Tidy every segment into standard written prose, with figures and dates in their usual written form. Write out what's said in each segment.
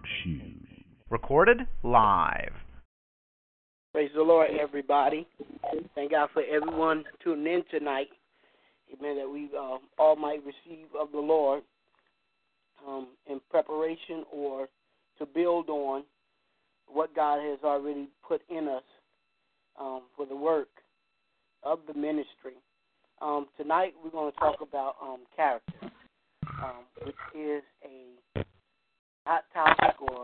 Shoes. Recorded live. Praise the Lord, everybody. Thank God for everyone tuning in tonight. Amen. That we all might receive of the Lord in preparation or to build on what God has already put in us for the work of the ministry. Tonight we're going to talk about character, which is a hot topic or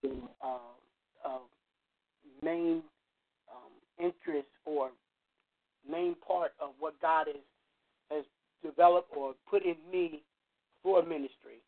main interest or main part of what God has developed or put in me for ministry.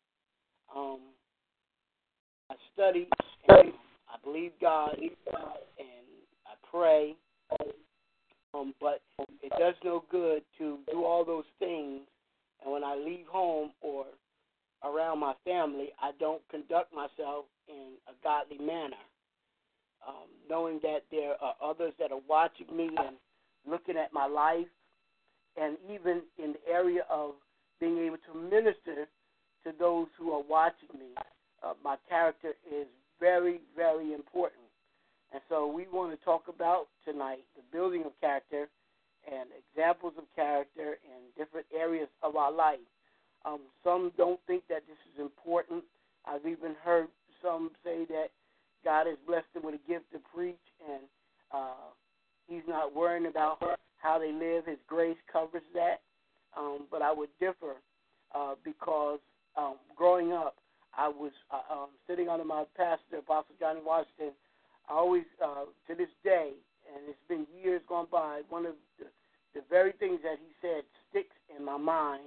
I study and I believe God and I pray, but it does no good to do all those things, and when I leave home or around my family, I don't conduct myself in a godly manner, knowing that there are others that are watching me and looking at my life, and even in the area of being able to minister to those who are watching me. My character is very, very important. And so we want to talk about tonight the building of character and examples of character in different areas of our life. Some don't think that this is important. I've even heard some say that God has blessed them with a gift to preach, and he's not worrying about how they live. His grace covers that. But I would differ because growing up, I was sitting under my pastor, Apostle Johnny Washington. I always, to this day, and it's been years gone by, one of the very things that he said sticks in my mind,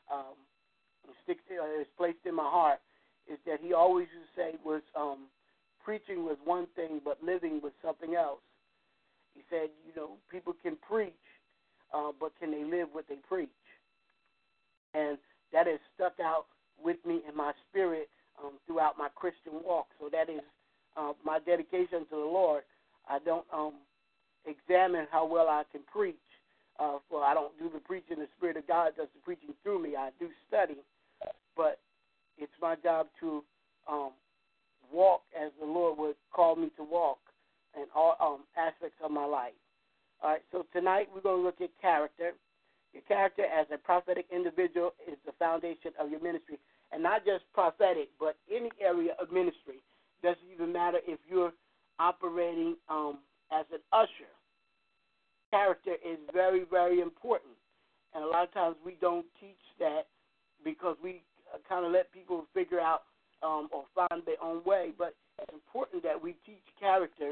is placed in my heart, is that he always used to say was preaching was one thing, but living was something else. He said, people can preach, but can they live what they preach? And that has stuck out with me in my spirit throughout my Christian walk. So that is my dedication to the Lord. I don't examine how well I can preach. For I don't do the preaching. The Spirit of God does the preaching through me. I do study, but it's my job to walk as the Lord would call me to walk in all aspects of my life. All right, so tonight we're going to look at character. Your character as a prophetic individual is the foundation of your ministry, and not just prophetic, but any area of ministry. Doesn't even matter if you're operating as an usher. Character is very, very important, and a lot of times we don't teach that because we kind of let people figure out or find their own way, but it's important that we teach character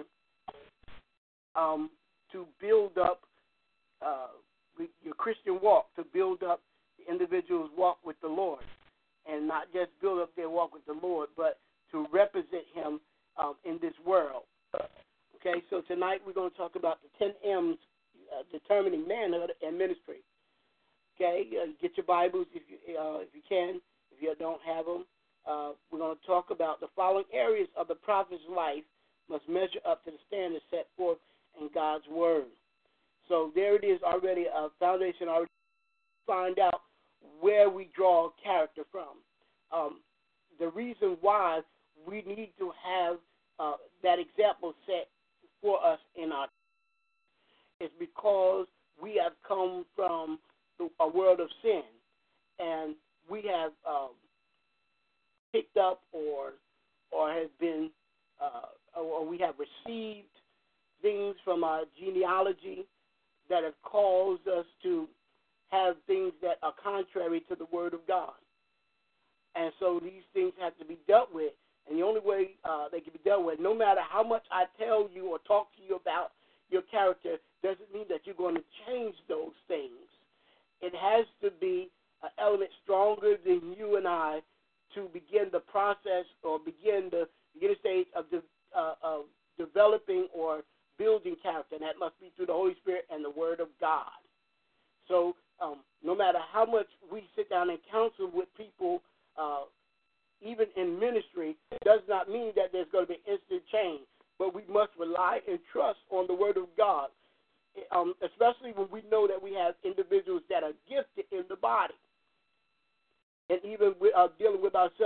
to build up your Christian walk, to build up the individual's walk with the Lord, and not just build up their walk with the Lord, but to represent him in this world. Okay, so tonight we're going to talk about the 10 M's determining manhood and ministry. Okay, get your Bibles if you can. If you don't have them, we're going to talk about the following areas of the prophet's life must measure up to the standards set forth in God's Word. So there it is already, a foundation already. Find out where we draw character from. The reason why we need to have that example set for us in our is because we have come from a world of sin, and we have picked up or have been or we have received things from our genealogy that have caused us to have things that are contrary to the Word of God. And so these things have to be dealt with. And the only way they can be dealt with, no matter how much I tell you or talk to you about your character, doesn't mean that you're going to change those things. It has to be an element stronger than you and I to begin the process or begin the stage of developing or building character, and that must be through the Holy Spirit and the Word of God. So no matter how much we sit down and counsel with people, even in ministry, does not mean that there's going to be instant change. But we must rely and trust on the Word of God, especially when we know that we have individuals that are gifted in the body. And even dealing with ourselves,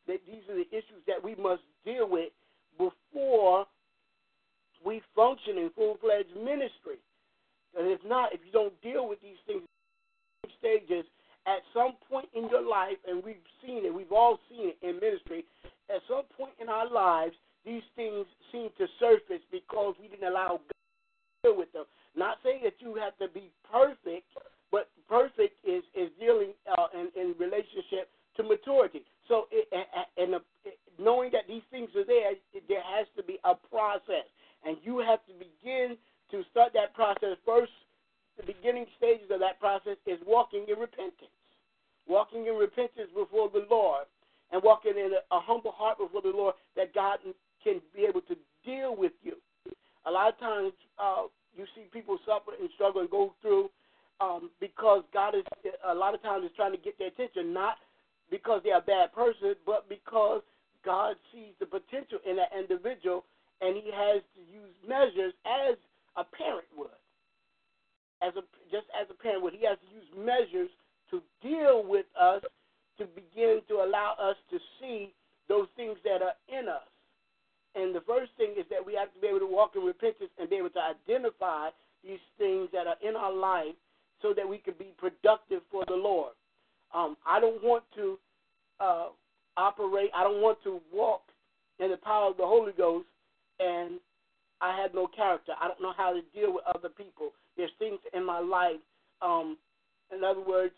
that these are the issues that we must deal with before we function in full-fledged ministry. And if not, if you don't deal with these things stages, at some point in your life, and we've seen it, we've all seen it in ministry, at some point in our lives, these things seem to surface because we didn't allow God to deal with them. Not saying that you have to be perfect, but perfect is dealing in relationship to maturity. So, knowing that these things are there, there has to be a process. And you have to begin to start that process first. The beginning stages of that process is walking in repentance. Walking in repentance before the Lord and walking in a humble heart before the Lord, that God can be able to deal with you. A lot of times you see people suffer and struggle and go through because God is, a lot of times, is trying to get their attention, not because they're a bad person, but because God sees the potential in that individual, and he has to use measures as a parent would. Just as a parent would, he has to use measures to deal with us, to begin to allow us to see those things that are in us. And the first thing is that we have to be able to walk in repentance and be able to identify these things that are in our life so that we can be productive for the Lord. I don't want to operate, I don't want to walk in the power of the Holy Ghost and I have no character. I don't know how to deal with other people. There's things in my life. In other words,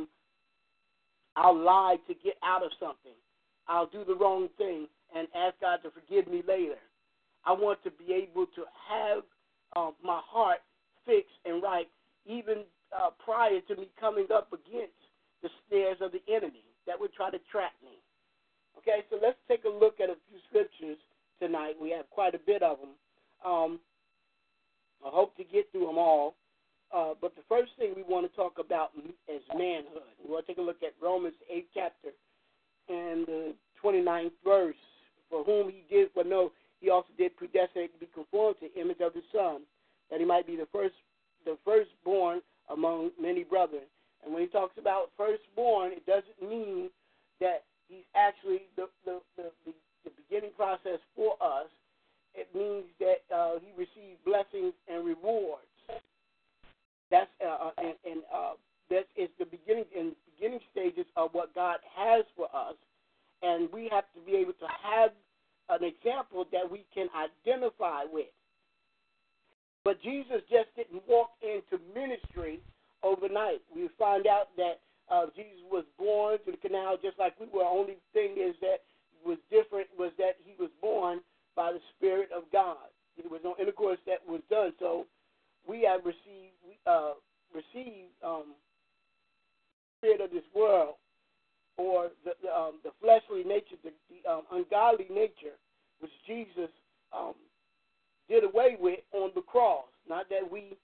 I'll lie to get out of something. I'll do the wrong thing and ask God to forgive me later. I want to be able to have my heart fixed and right, even prior to me coming up against the snares of the enemy that would try to trap me. Okay, so let's take a look at a few scriptures tonight. We have quite a bit of them. I hope to get through them all. But the first thing we want to talk about is manhood. We want to take a look at Romans 8th chapter and the 29th verse. For whom he did foreknow, he also did predestinate to be conformed to the image of his Son, that he might be the firstborn among many brethren. And when he talks about firstborn, it doesn't mean that he's actually the beginning process for us. It means that he received blessings and rewards. That's that is the beginning stages of what God has for us, and we have to be able to have an example that we can identify with. But Jesus just didn't walk into ministry overnight. We find out that Jesus was born through the canal just like we were. Only thing is that was different was that he was born by the Spirit of God. There was no intercourse that was done. So we have received spirit of this world, or the fleshly nature, the ungodly nature, which Jesus did away with on the cross. Not that we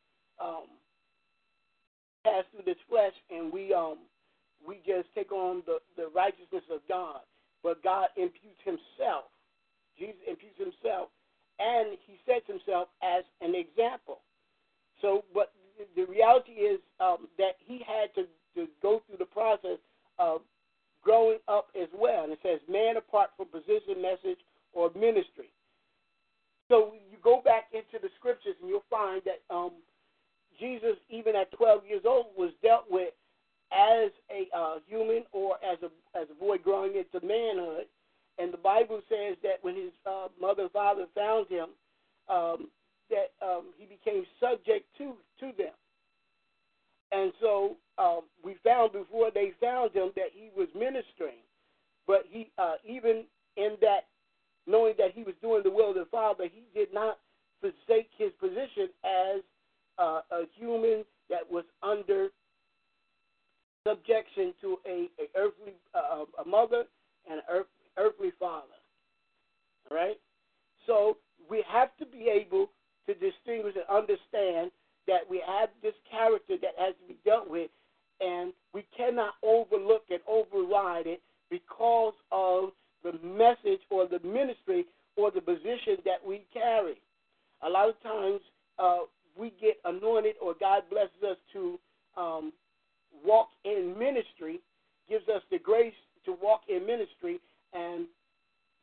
pass through this flesh and we just take on the righteousness of God, but God imputes himself. Jesus imputes himself, and he sets himself as an example. So, but the reality is that he had to go through the process of growing up as well. And it says, man apart from position, message, or ministry. So you go back into the scriptures and you'll find that Jesus, even at 12 years old, was dealt with as a human or as a boy growing into manhood. And the Bible says that when his mother and father found him, that he became subject to them. And so we found before they found him that he was ministering. But he, even in that, knowing that he was doing the will of the Father, he did not forsake his position as a human that was under subjection to a earthly a mother and an earthly father. All right? So we have to be able to distinguish and understand that we have this character that has to be dealt with, and we cannot overlook and override it because of the message or the ministry or the position that we carry. A lot of times we get anointed, or God blesses us to walk in ministry, gives us the grace to walk in ministry, and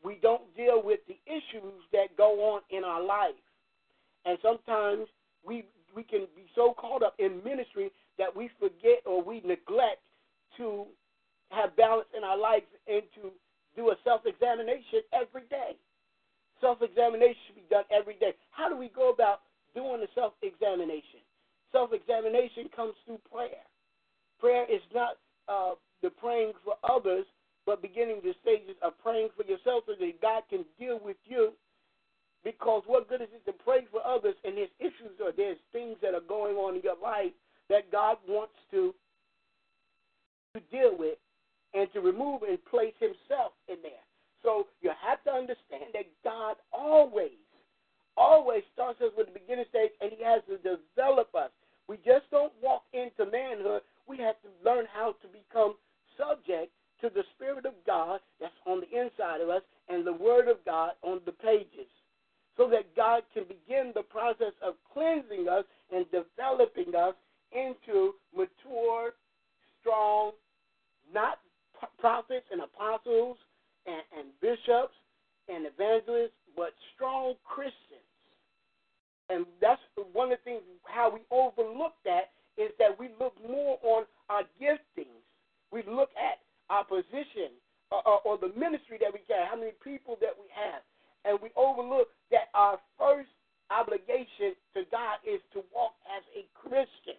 we don't deal with the issues that go on in our life. And sometimes we can be so caught up in ministry that we forget or we neglect to have balance in our life and to do a self-examination every day. Self-examination should be done every day. How do we go about doing the self-examination? Self-examination comes through prayer. Prayer is not the praying for others, but beginning the stages of praying for yourself so that God can deal with you. Because what good is it to pray for others and there's issues or there's things that are going on in your life that God wants to deal with and to remove and place himself in there. So you have to understand that God always starts us with the beginning stage, and he has to develop us. We just don't walk into manhood. We have to learn how to become subject to the Spirit of God that's on the inside of us and the Word of God on the pages, so that God can begin the process of cleansing us and developing us into mature, strong, not prophets and apostles and bishops and evangelists, but strong Christians. And that's one of the things, how we overlook that is that we look more on our giftings. We look at our position or the ministry that we got, how many people that we have. And we overlook that our first obligation to God is to walk as a Christian.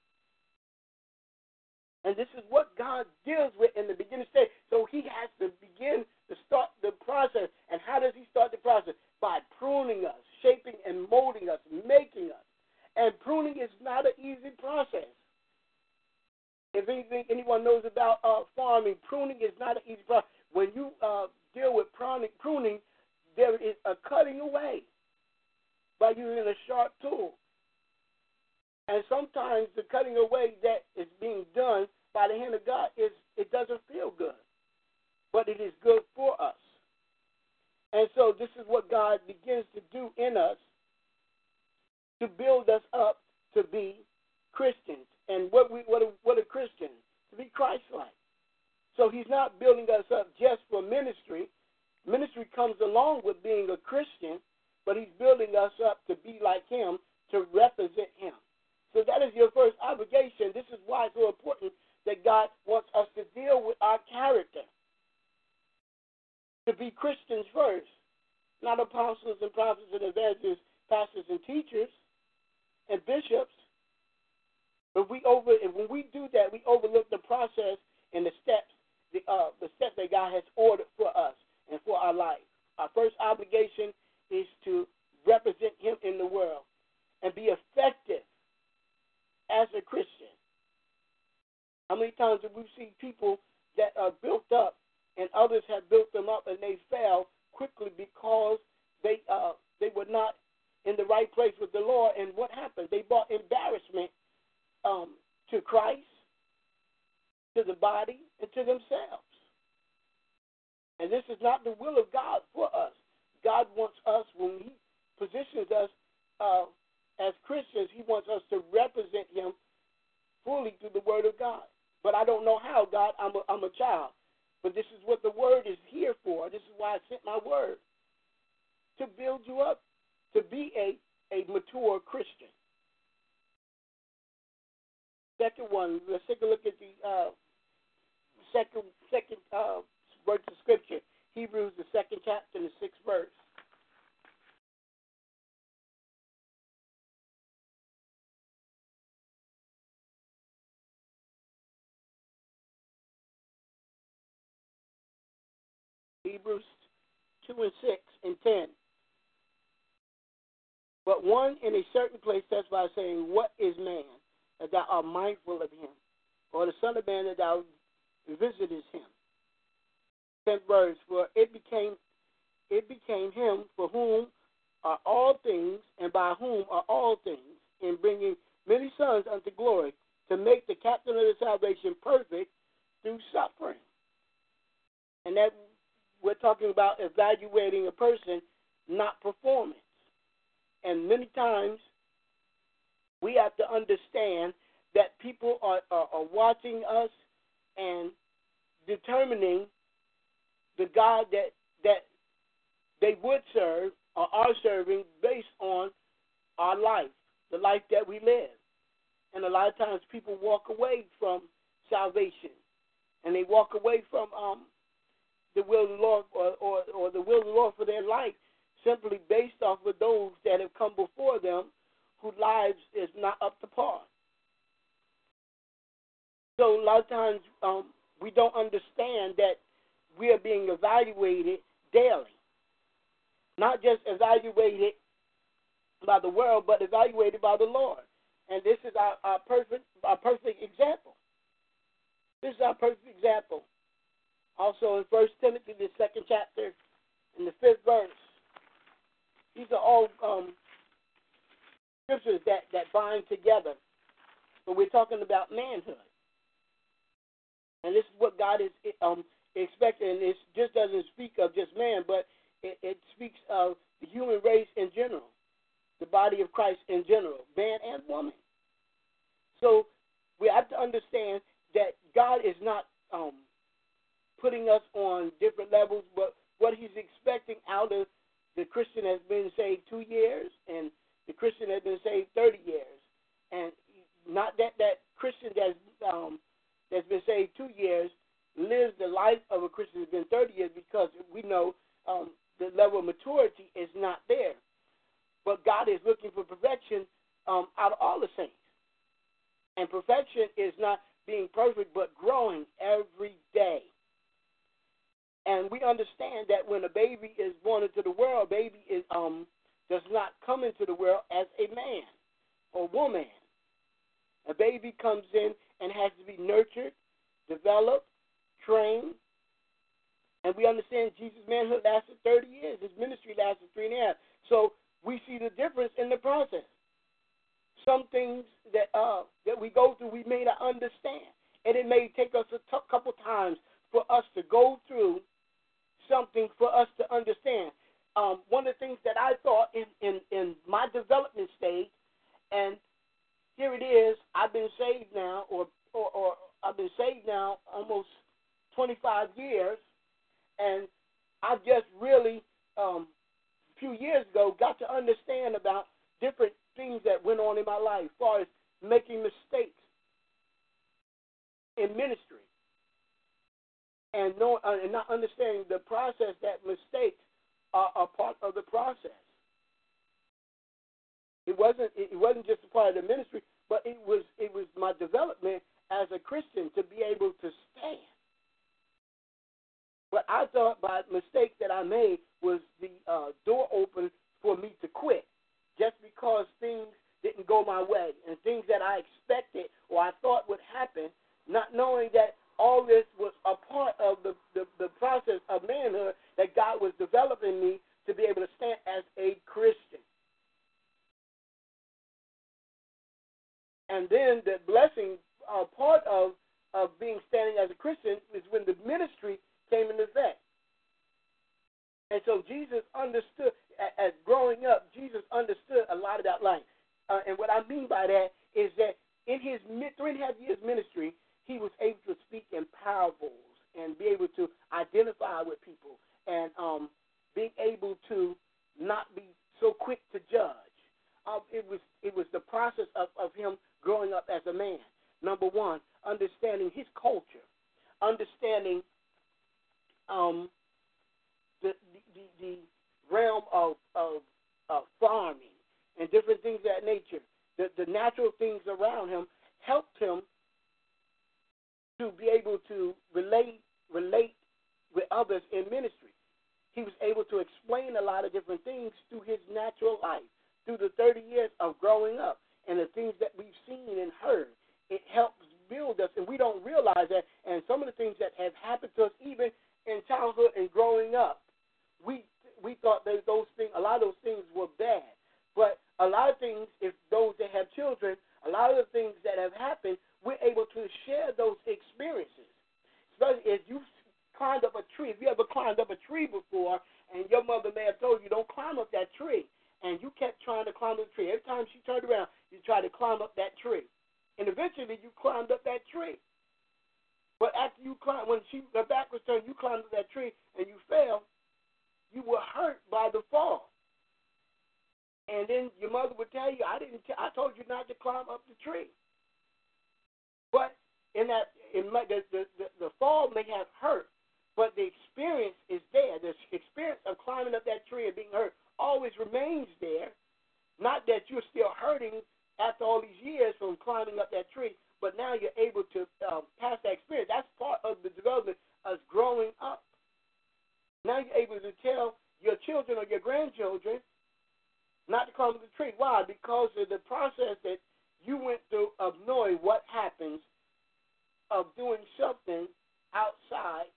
And this is what God deals with in the beginning stage. So he has to begin to start the process. And how does he start the process? By pruning us, shaping and molding us, making us. And pruning is not an easy process. If anyone knows about farming, pruning is not an easy process. When you deal with pruning, there is a cutting away by using a sharp tool. And sometimes the cutting away that is being done by the hand of God, it doesn't feel good, but it is good for us. And so this is what God begins to do in us to build us up to be Christians. And what are Christians? To be Christ-like. So he's not building us up just for ministry. Ministry comes along with being a Christian, but he's building us up to be like him, to represent him. So that is your first obligation. This is why it's so important that God wants us to deal with our character. To be Christians first, not apostles and prophets and evangelists, pastors and teachers and bishops. But when we do that, we overlook the process and the steps that God has ordered for us and for our life. Our first obligation is to represent him in the world and be effective as a Christian. How many times have we seen people that are built up and others have built them up and they fell quickly because they were not in the right place with the Lord? And what happened? They brought embarrassment to Christ, to the body, and to themselves. And this is not the will of God for us. God wants us, when he positions us as Christians, he wants us to represent him fully through the word of God. But I don't know how, God. I'm a child. But this is what the word is here for. This is why I sent my word, to build you up, to be a mature Christian. Second one, let's take a look at the second verse of Scripture. Hebrews, the 2nd chapter, and the 6th verse. Hebrews 2 and 6 and 10. But one in a certain place testifies, saying, What is man, that thou art mindful of him? Or the Son of Man, that thou visitest him? 10th verse, for it became him for whom are all things, and by whom are all things, in bringing many sons unto glory, to make the captain of the salvation perfect through suffering. And that we're talking about evaluating a person, not performance. And many times we have to understand that people are watching us and determining the God that they would serve or are serving based on our life, the life that we live. And a lot of times people walk away from salvation, and they walk away from the will of the Lord or the will of the Lord for their life simply based off of those that have come before them whose lives is not up to par. So a lot of times we don't understand that we are being evaluated daily. Not just evaluated by the world, but evaluated by the Lord. And this is our perfect example. This is our perfect example. Also in 1 Timothy, the 2nd chapter, in the 5th verse. These are all scriptures that bind together. But we're talking about manhood. And this is what God is expecting. And it just doesn't speak of just man, but it speaks of the human race in general, the body of Christ in general, man and woman. So we have to understand that God is not putting us on different levels, but what he's expecting out of the Christian has been saved 2 years and the Christian has been saved 30 years. And not that Christian that's been saved 2 years lives the life of a Christian that's been 30 years, because we know the level of maturity is not there. But God is looking for perfection out of all the saints. And perfection is not being perfect, but growing every day. And we understand that when a baby is born into the world, a baby is does not come into the world as a man or woman. A baby comes in and has to be nurtured, developed, trained. And we understand Jesus' manhood lasted 30 years. His ministry lasted 3.5. So we see the difference in the process. Some things that we go through, we may not understand. And it may take us a couple times for us to go through something for us to understand. One of the things that I thought in my development stage, and here it is, I've been saved now, or I've been saved now almost 25 years, and I've just really, a few years ago, got to understand about different things that went on in my life as far as making mistakes in ministry and not understanding the process that mistakes are a part of the process. It wasn't just a part of the ministry, but it was my development as a Christian to be able to stand. What I thought by mistake that I made was the door open for me to quit, just because things didn't go my way and things that I expected or I thought would happen, not knowing that all this was a part of the process of manhood that God was developing me to be able to stand as a Christian. And then the blessing part of being standing as a Christian is when the ministry came into effect. And so Jesus understood, as growing up, Jesus understood a lot of that life. And what I mean by that is that in his 3.5 years ministry, he was able to speak in parables and be able to identify with people and being able to not be so quick to judge. It was the process of him growing up as a man. Number one, understanding his culture, understanding the realm of farming and different things of that nature. The natural things around him helped him to be able to relate with others in ministry. He was able to explain a lot of different things through his natural life, through the 30 years of growing up and the things that we've seen and heard. It helps build us, and we don't realize that. And some of the things that have happened to us, even in childhood and growing up, we thought that those things, a lot of those things were bad. But a lot of things, if those that have children, a lot of the things that have happened, we're able to share those experiences. Especially if you climbed up a tree. If you ever climbed up a tree before, and your mother may have told you, don't climb up that tree, and you kept trying to climb up the tree. Every time she turned around, you tried to climb up that tree. And eventually you climbed up that tree. But after you climbed, when her back was turned, you climbed up that tree and you fell. you were hurt by the fall. And then your mother would tell you, I told you not to climb up the tree. But the fall may have hurt, but the experience is there. The experience of climbing up that tree and being hurt always remains there. Not that you're still hurting after all these years from climbing up that tree, but now you're able to pass that experience. That's part of the development of growing up. Now you're able to tell your children or your grandchildren not to climb up the tree. Why? Because of the process that you went through of knowing what happens of doing something outside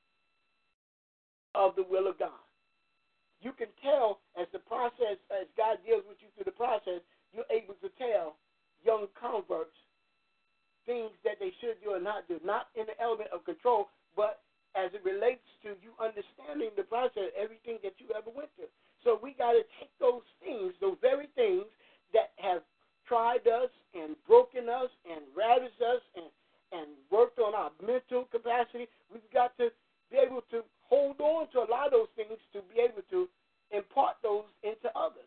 of the will of God. You can tell as the process, as God deals with you through the process, you're able to tell young converts things that they should do or not do, not in the element of control, but as it relates to you understanding the process, everything that you ever went through. So we got to take those things, those very things that have tried us and broken us and ravaged us and worked on our mental capacity. We've got to be able to hold on to a lot of those things to be able to impart those into others.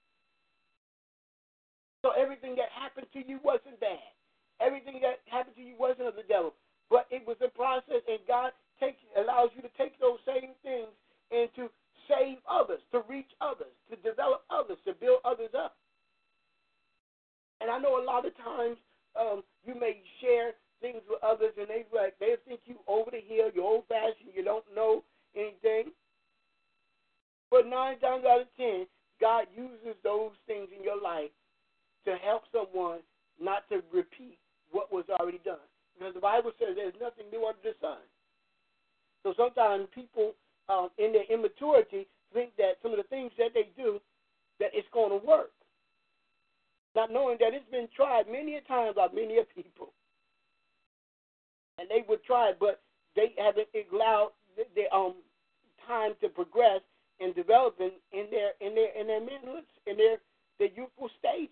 So everything that happened to you wasn't bad. Everything that happened to you wasn't of the devil. But it was a process, and God allows you to take those same things and to save others, to reach others, to develop others, to build others up. And I know a lot of times you may share things with others, and they think you over the hill, you're old-fashioned, you don't know anything. But 9 times out of 10, God uses those things in your life to help someone not to repeat what was already done. Because the Bible says there's nothing new under the sun. So sometimes people in their immaturity think that some of the things that they do, that it's going to work. Not knowing that it's been tried many a times by many a people. And they would try it, but they haven't allowed their time to progress and developing in their manhoods, in their youthful stages.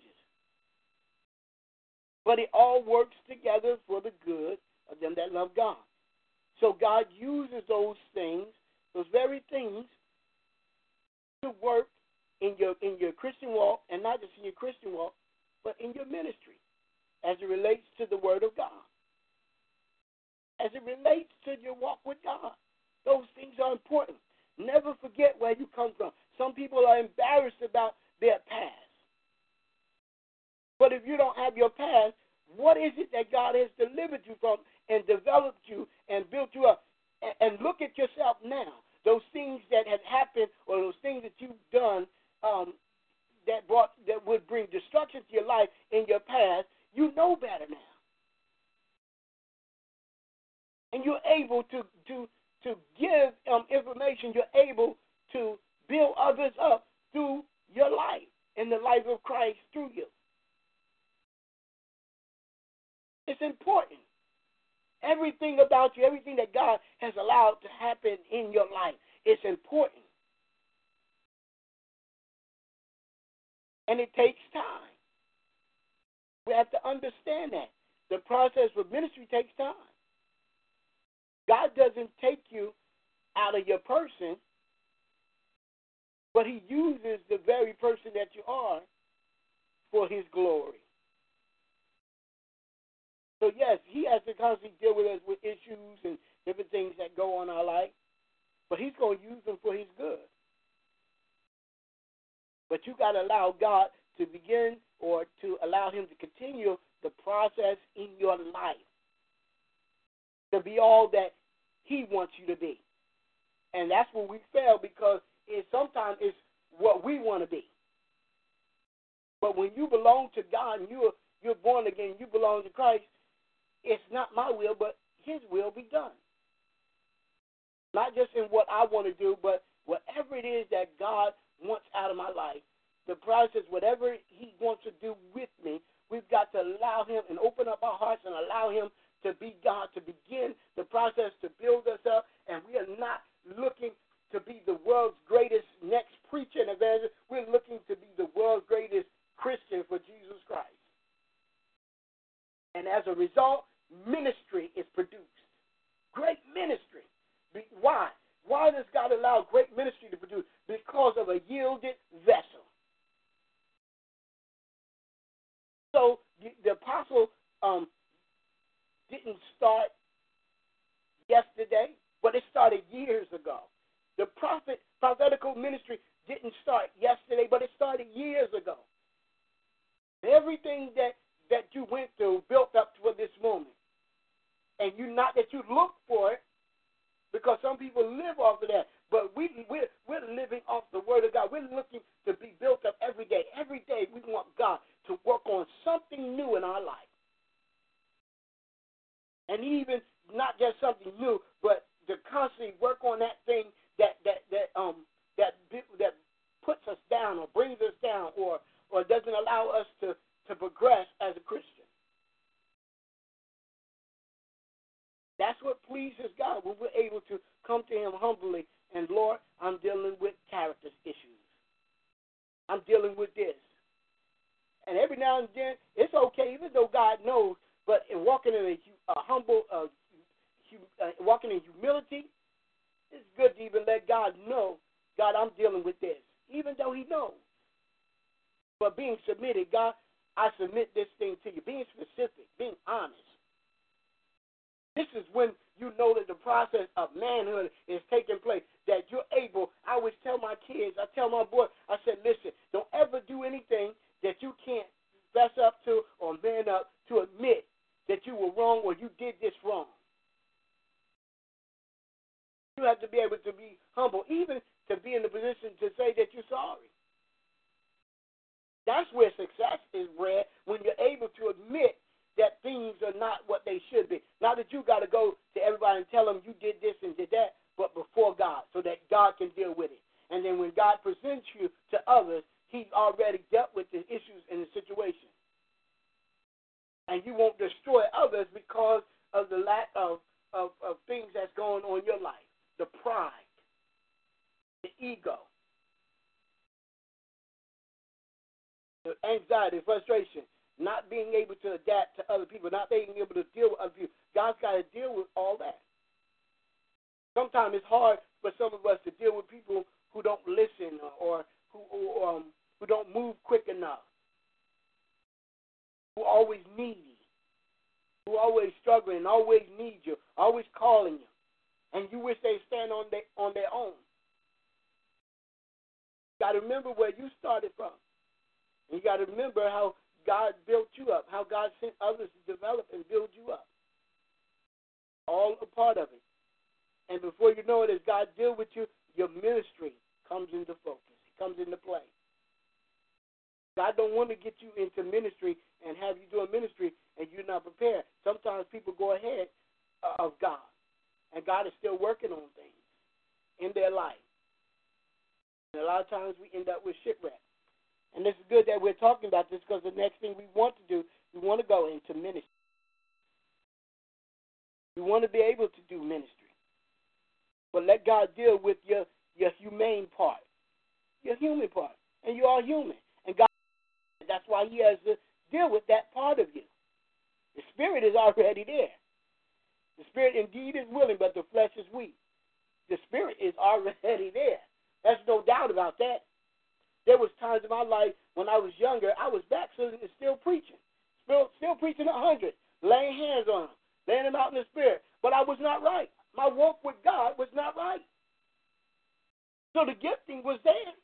But it all works together for the good of them that love God. So God uses those things, those very things, to work in your Christian walk, and not just in your Christian walk, but in your ministry, as it relates to the Word of God. As it relates to your walk with God. Those things are important. Never forget where you come from. Some people are embarrassed about their past. But if you don't have your past, what is it that God has delivered you from and developed you and built you up? And look at yourself now. Those things that have happened or those things that you've done that would bring destruction to your life in your past, you know better now. And you're able to give information. You're able to build others up through your life and the life of Christ through you. It's important. Everything about you, everything that God has allowed to happen in your life, it's important. And it takes time. We have to understand that. The process of ministry takes time. God doesn't take you out of your person, but He uses the very person that you are for His glory. So yes, He has to constantly deal with us with issues and different things that go on in our life, but He's going to use them for His good. But you got to allow God to begin or to allow Him to continue the process in your life to be all that He wants you to be. And that's where we fail, because sometimes it's what we want to be. But when you belong to God and you're born again, you belong to Christ, it's not my will, but His will be done. Not just in what I want to do, but whatever it is that God wants out of my life, the process, whatever He wants to do with me, we've got to allow Him and open up our hearts and allow Him to be God, to begin the process to build us up. And we are not looking to be the world's greatest next preacher and evangelist. We're looking to be the world's greatest Christian for Jesus Christ. And as a result, ministry is produced. Great ministry. Why? Why does God allow great ministry to produce? Because of a yielded vessel. So the apostle didn't start yesterday, but it started years ago. The prophetical ministry didn't start yesterday, but it started years ago. Everything that you went through built up for this moment. And not that you look for it, because some people live off of that. But we're living off the word of God. We're looking to be built up every day. Every day we want God to work on something new in our life. And even not just something new, but to constantly work on that thing that puts us down or brings us down or doesn't allow us to progress as a Christian. That's what pleases God when we're able to come to him humbly and, Lord, I'm dealing with character issues. I'm dealing with this. And every now and then, it's okay, even though God knows, but in walking in walking in humility, it's good to even let God know, God, I'm dealing with this, even though he knows. But being submitted, God, I submit this thing to you. Being specific, being honest. This is when you know that the process of manhood is taking place, that you're able. I always tell my kids, I tell my boy, I said, listen, don't ever do anything that you can't fess up to or man up to admit that you were wrong or you did this wrong. You have to be able to be humble, even to be in the position to say that you're sorry. That's where success is bred, when you're able to admit that things are not what they should be. Not that you got to go to everybody and tell them you did this and did that, but before God, so that God can deal with it. And then when God presents you to others, he's already dealt with the issues in the situation. And you won't destroy others because of the lack of things that's going on in your life. The pride, the ego, the anxiety, frustration, not being able to adapt to other people, not being able to deal with other people. God's got to deal with all that. Sometimes it's hard for some of us to deal with people who don't listen or who don't move quick enough, who are always needy, who are always struggling, always need you, always calling you, and you wish they stand on their own. You got to remember where you started from. And you got to remember how God built you up, how God sent others to develop and build you up. All a part of it. And before you know it, as God deals with you, your ministry comes into focus. It comes into play. God don't want to get you into ministry and have you doing ministry and you're not prepared. Sometimes people go ahead of God, and God is still working on things in their life. And a lot of times we end up with shipwreck. And this is good that we're talking about this, because the next thing we want to do, we want to go into ministry. We want to be able to do ministry. But let God deal with your humane part, your human part. And you are human. And God, that's why he has to deal with that part of you. The spirit is already there. The spirit indeed is willing, but the flesh is weak. The spirit is already there. There's no doubt about that. There was times in my life when I was younger, I was backsliding and still preaching. Still preaching 100, laying hands on them, laying them out in the spirit. But I was not right. My walk with God was not right. So the gifting was there.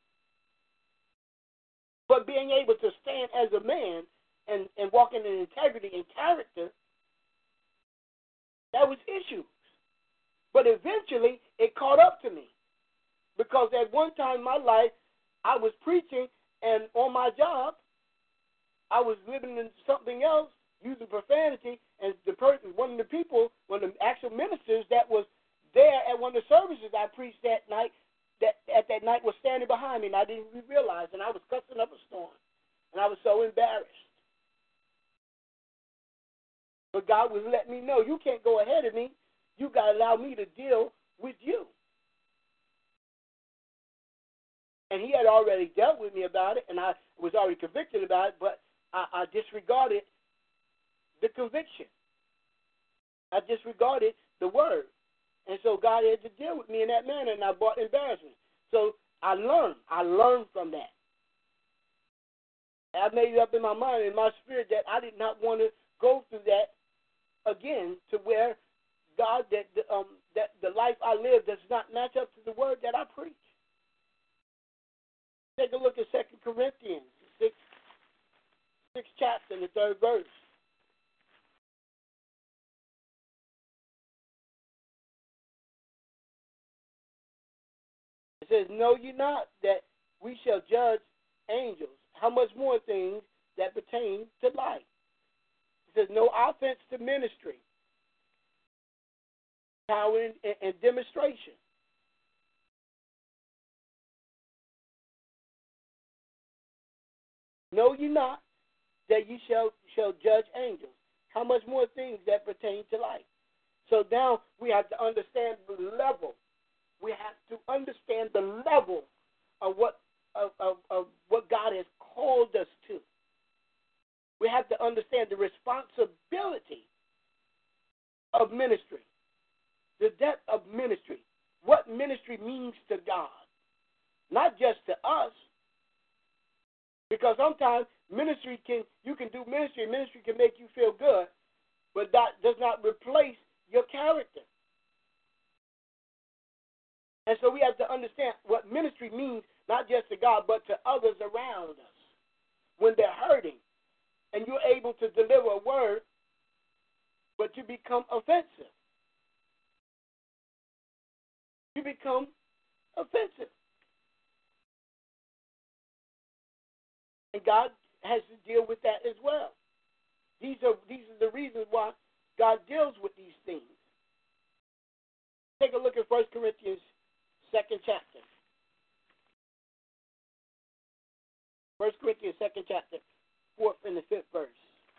But being able to stand as a man and walking in integrity and character, that was issues. But eventually, it caught up to me. Because at one time in my life, I was preaching, and on my job, I was living in something else, using profanity, and one of the people, one of the actual ministers that was there at one of the services I preached that night, at that night was standing behind me, and I didn't even realize, and I was cussing up a storm, and I was so embarrassed. But God was letting me know, you can't go ahead of me. You got to allow me to deal with you. And he had already dealt with me about it, and I was already convicted about it, but I disregarded the conviction. I disregarded the word. And so God had to deal with me in that manner, and I brought embarrassment. So I learned from that. I made it up in my mind, in my spirit, that I did not want to go through that again, to where God, that the life I live does not match up to the word that I preach. Take a look at 2 Corinthians, 6th chapter, and the 3rd verse. It says, "Know ye not that we shall judge angels? How much more things that pertain to life?" It says, "No offense to ministry, power, and demonstration." Know ye not that ye shall judge angels? How much more things that pertain to life? So now we have to understand the level. We have to understand the level of what God has called us to. We have to understand the responsibility of ministry, the depth of ministry, what ministry means to God, not just to us. Because sometimes you can do ministry can make you feel good, but that does not replace your character. And so we have to understand what ministry means, not just to God, but to others around us. When they're hurting, and you're able to deliver a word, but you become offensive. You become offensive. And God has to deal with that as well. These are the reasons why God deals with these things. Take a look at 1 Corinthians 2nd chapter. 1 Corinthians 2nd chapter, 4th and the 5th verse.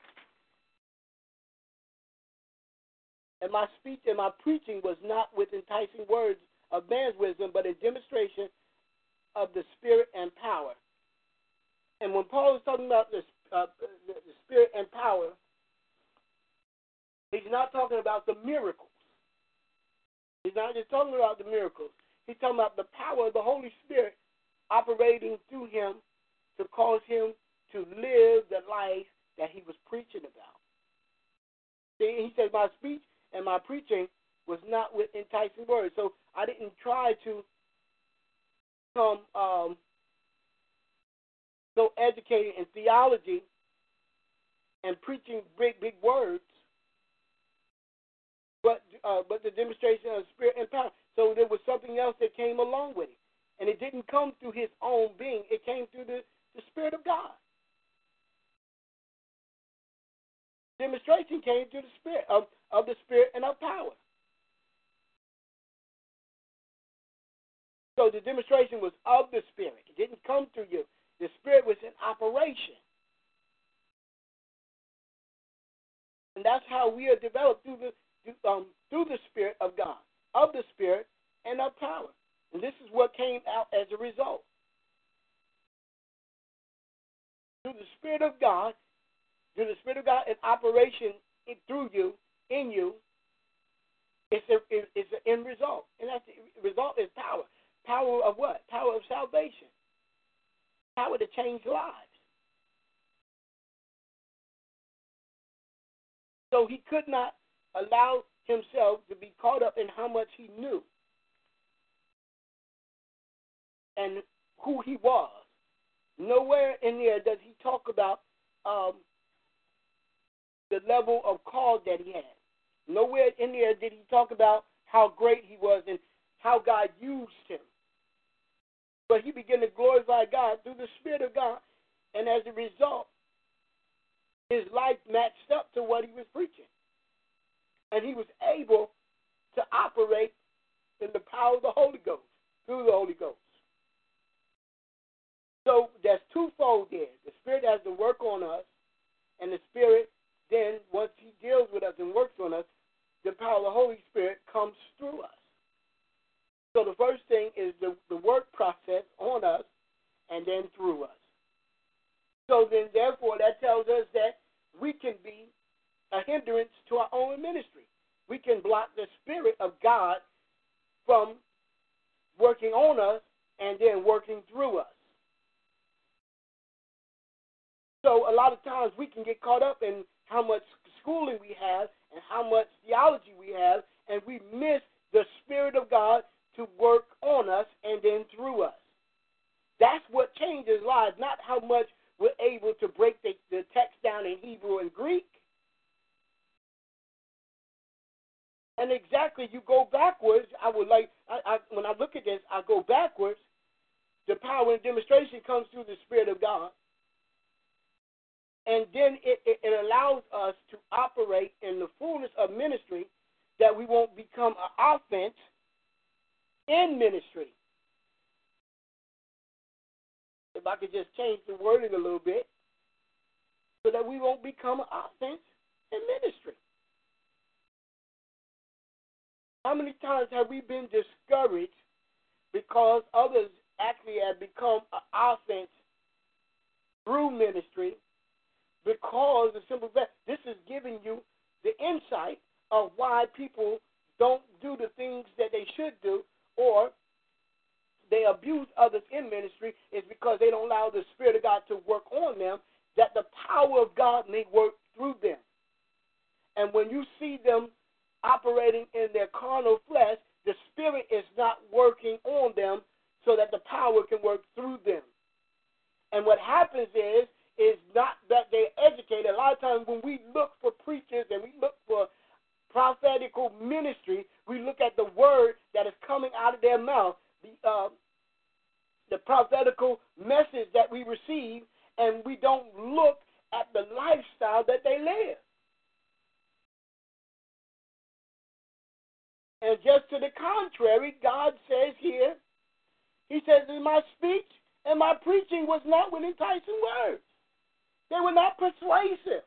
"And my speech and my preaching was not with enticing words of man's wisdom, but in demonstration of the Spirit and power." And when Paul is talking about the Spirit and power, he's not talking about the miracles. He's not just talking about the miracles. He's talking about the power of the Holy Spirit operating through him to cause him to live the life that he was preaching about. See, he says, "My speech and my preaching was not with enticing words." So I didn't try to become so educated in theology and preaching big words, but the demonstration of Spirit and power. So there was something else that came along with it, and it didn't come through his own being. It came through the Spirit of God. Demonstration came through the Spirit of the Spirit and of power. So the demonstration was of the Spirit. It didn't come through you. The Spirit was in operation. And that's how we are developed through the Spirit of God, of the Spirit and of power. And this is what came out as a result. Through the Spirit of God in operation through you, in you, it's an end result. And that result is power. Power of what? Power of salvation. Power to change lives. So he could not allow himself to be caught up in how much he knew and who he was. Nowhere in there does he talk about the level of call that he had. Nowhere in there did he talk about how great he was and how God used him. But he began to glorify God through the Spirit of God, and as a result, his life matched up to what he was preaching. And he was able to operate in the power of the Holy Ghost, through the Holy Ghost. So that's twofold there. The Spirit has to work on us, and the Spirit then, once he deals with us and works on us, the power of the Holy Spirit comes through us. So the first thing is the work process on us and then through us. So then, therefore, that tells us that we can be a hindrance to our own ministry. We can block the Spirit of God from working on us and then working through us. So a lot of times we can get caught up in how much schooling we have and how much theology we have, and we miss the Spirit of God to work on us and then through us. That's what changes lives, not how much we're able to break the text down in Hebrew and Greek. And exactly, you go backwards. When I look at this, I go backwards. The power and demonstration comes through the Spirit of God. And then it allows us to operate in the fullness of ministry, that we won't become an offense in ministry. If I could just change the wording a little bit, so that we won't become an offense in ministry. How many times have we been discouraged because others actually have become an offense through ministry? Because the simple fact, this is giving you the insight of why people don't do the things that they should do, or they abuse others in ministry, is because they don't allow the Spirit of God to work on them, that the power of God may work through them. And when you see them operating in their carnal flesh, the Spirit is not working on them so that the power can work through them. And what happens is not that they're educated. A lot of times when we look for preachers and we look for prophetical ministry, we look at the word that is coming out of their mouth, the prophetical message that we receive, and we don't look at the lifestyle that they live. And just to the contrary, God says here, he says, in my speech and my preaching was not with enticing words. They were not persuasive.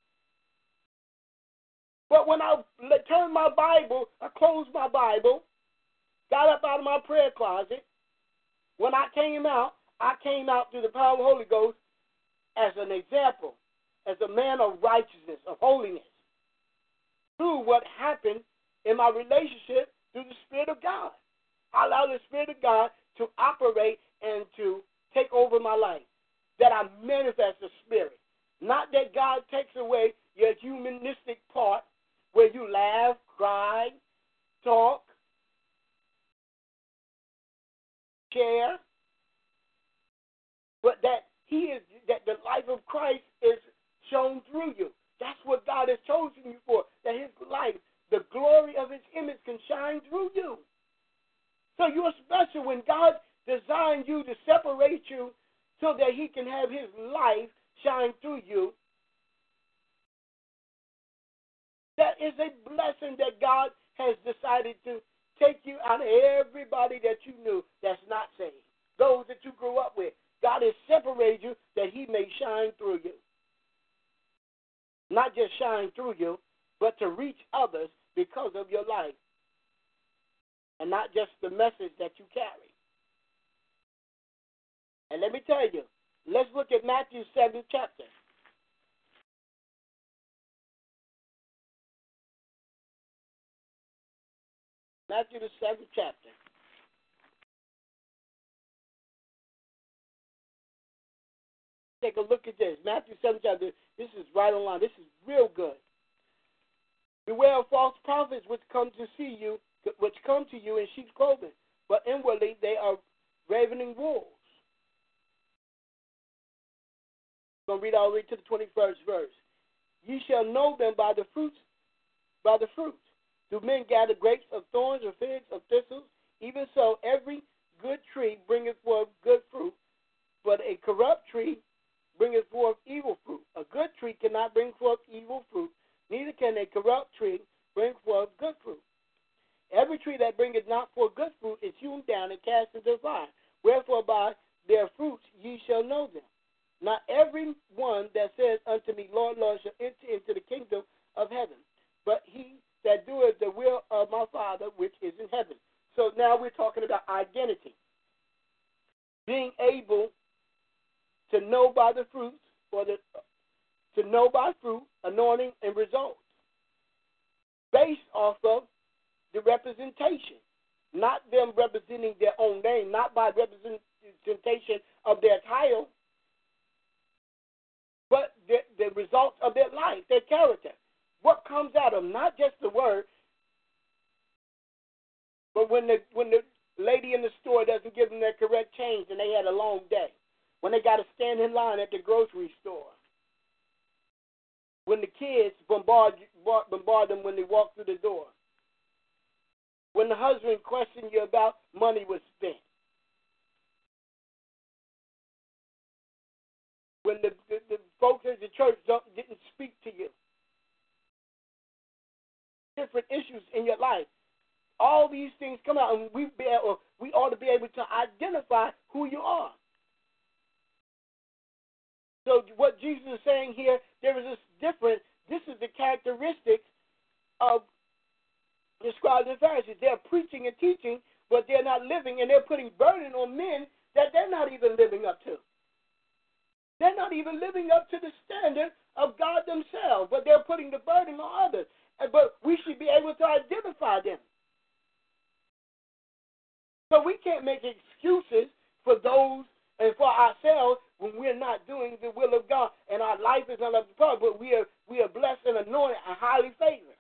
But when I turned my Bible, I closed my Bible, got up out of my prayer closet, when I came out through the power of the Holy Ghost as an example, as a man of righteousness, of holiness, through what happened in my relationship through the Spirit of God. I allow the Spirit of God to operate and to take over my life, that I manifest the Spirit. Not that God takes away your humanistic part where you laugh, cry, talk, share, but that that the life of Christ is shown through you. That's what God has chosen you for, that his life, the glory of his image, can shine through you. So you're special when God designed you to separate you so that he can have his life shine through you. That is a blessing that God has decided to take you out of everybody that you knew that's not saved, those that you grew up with. God has separated you that he may shine through you. Not just shine through you, but to reach others because of your life, and not just the message that you carry. And let me tell you, let's look at Matthew 7th chapter. Matthew the 7th chapter. Take a look at this. Matthew 7th chapter. This is right on line. This is real good. Beware of false prophets which come to you in sheep's clothing, but inwardly they are ravening wolves. I'm going to read all the way to the 21st verse. Ye shall know them by the fruits. Do men gather grapes of thorns or figs of thistles? Even so, every good tree bringeth forth good fruit, but a corrupt tree bringeth forth evil fruit. A good tree cannot bring forth evil fruit, neither can a corrupt tree bring forth good fruit. Every tree that bringeth not forth good fruit is hewn down and cast into the fire. Wherefore by their fruits ye shall know them. Not every one that says unto me, Lord, Lord, shall enter into the kingdom of heaven, but he that doeth the will of my Father which is in heaven. So now we're talking about identity. Being able to know by the fruits, to know by fruit, anointing, and results, based off of the representation. not them representing their own name, not by representation of their title, but the results of their life, their character. What comes out of them, not just the word, but when the lady in the store doesn't give them their correct change and they had a long day, when they got to stand in line at the grocery store, when the kids bombard them when they walk through the door, when the husband questions you about money was spent, when the folks at the church didn't speak to you, different issues in your life. All these things come out, and we ought to be able to identify who you are. So what Jesus is saying here, there is this difference. This is the characteristics of the scribes and Pharisees. They're preaching and teaching, but they're not living, and they're putting burden on men that they're not even living up to. They're not even living up to the standard of God themselves, but they're putting the burden on others. But we should be able to identify them. So we can't make excuses for those and for ourselves when we're not doing the will of God and our life is not up to par, but we are blessed and anointed and highly favored.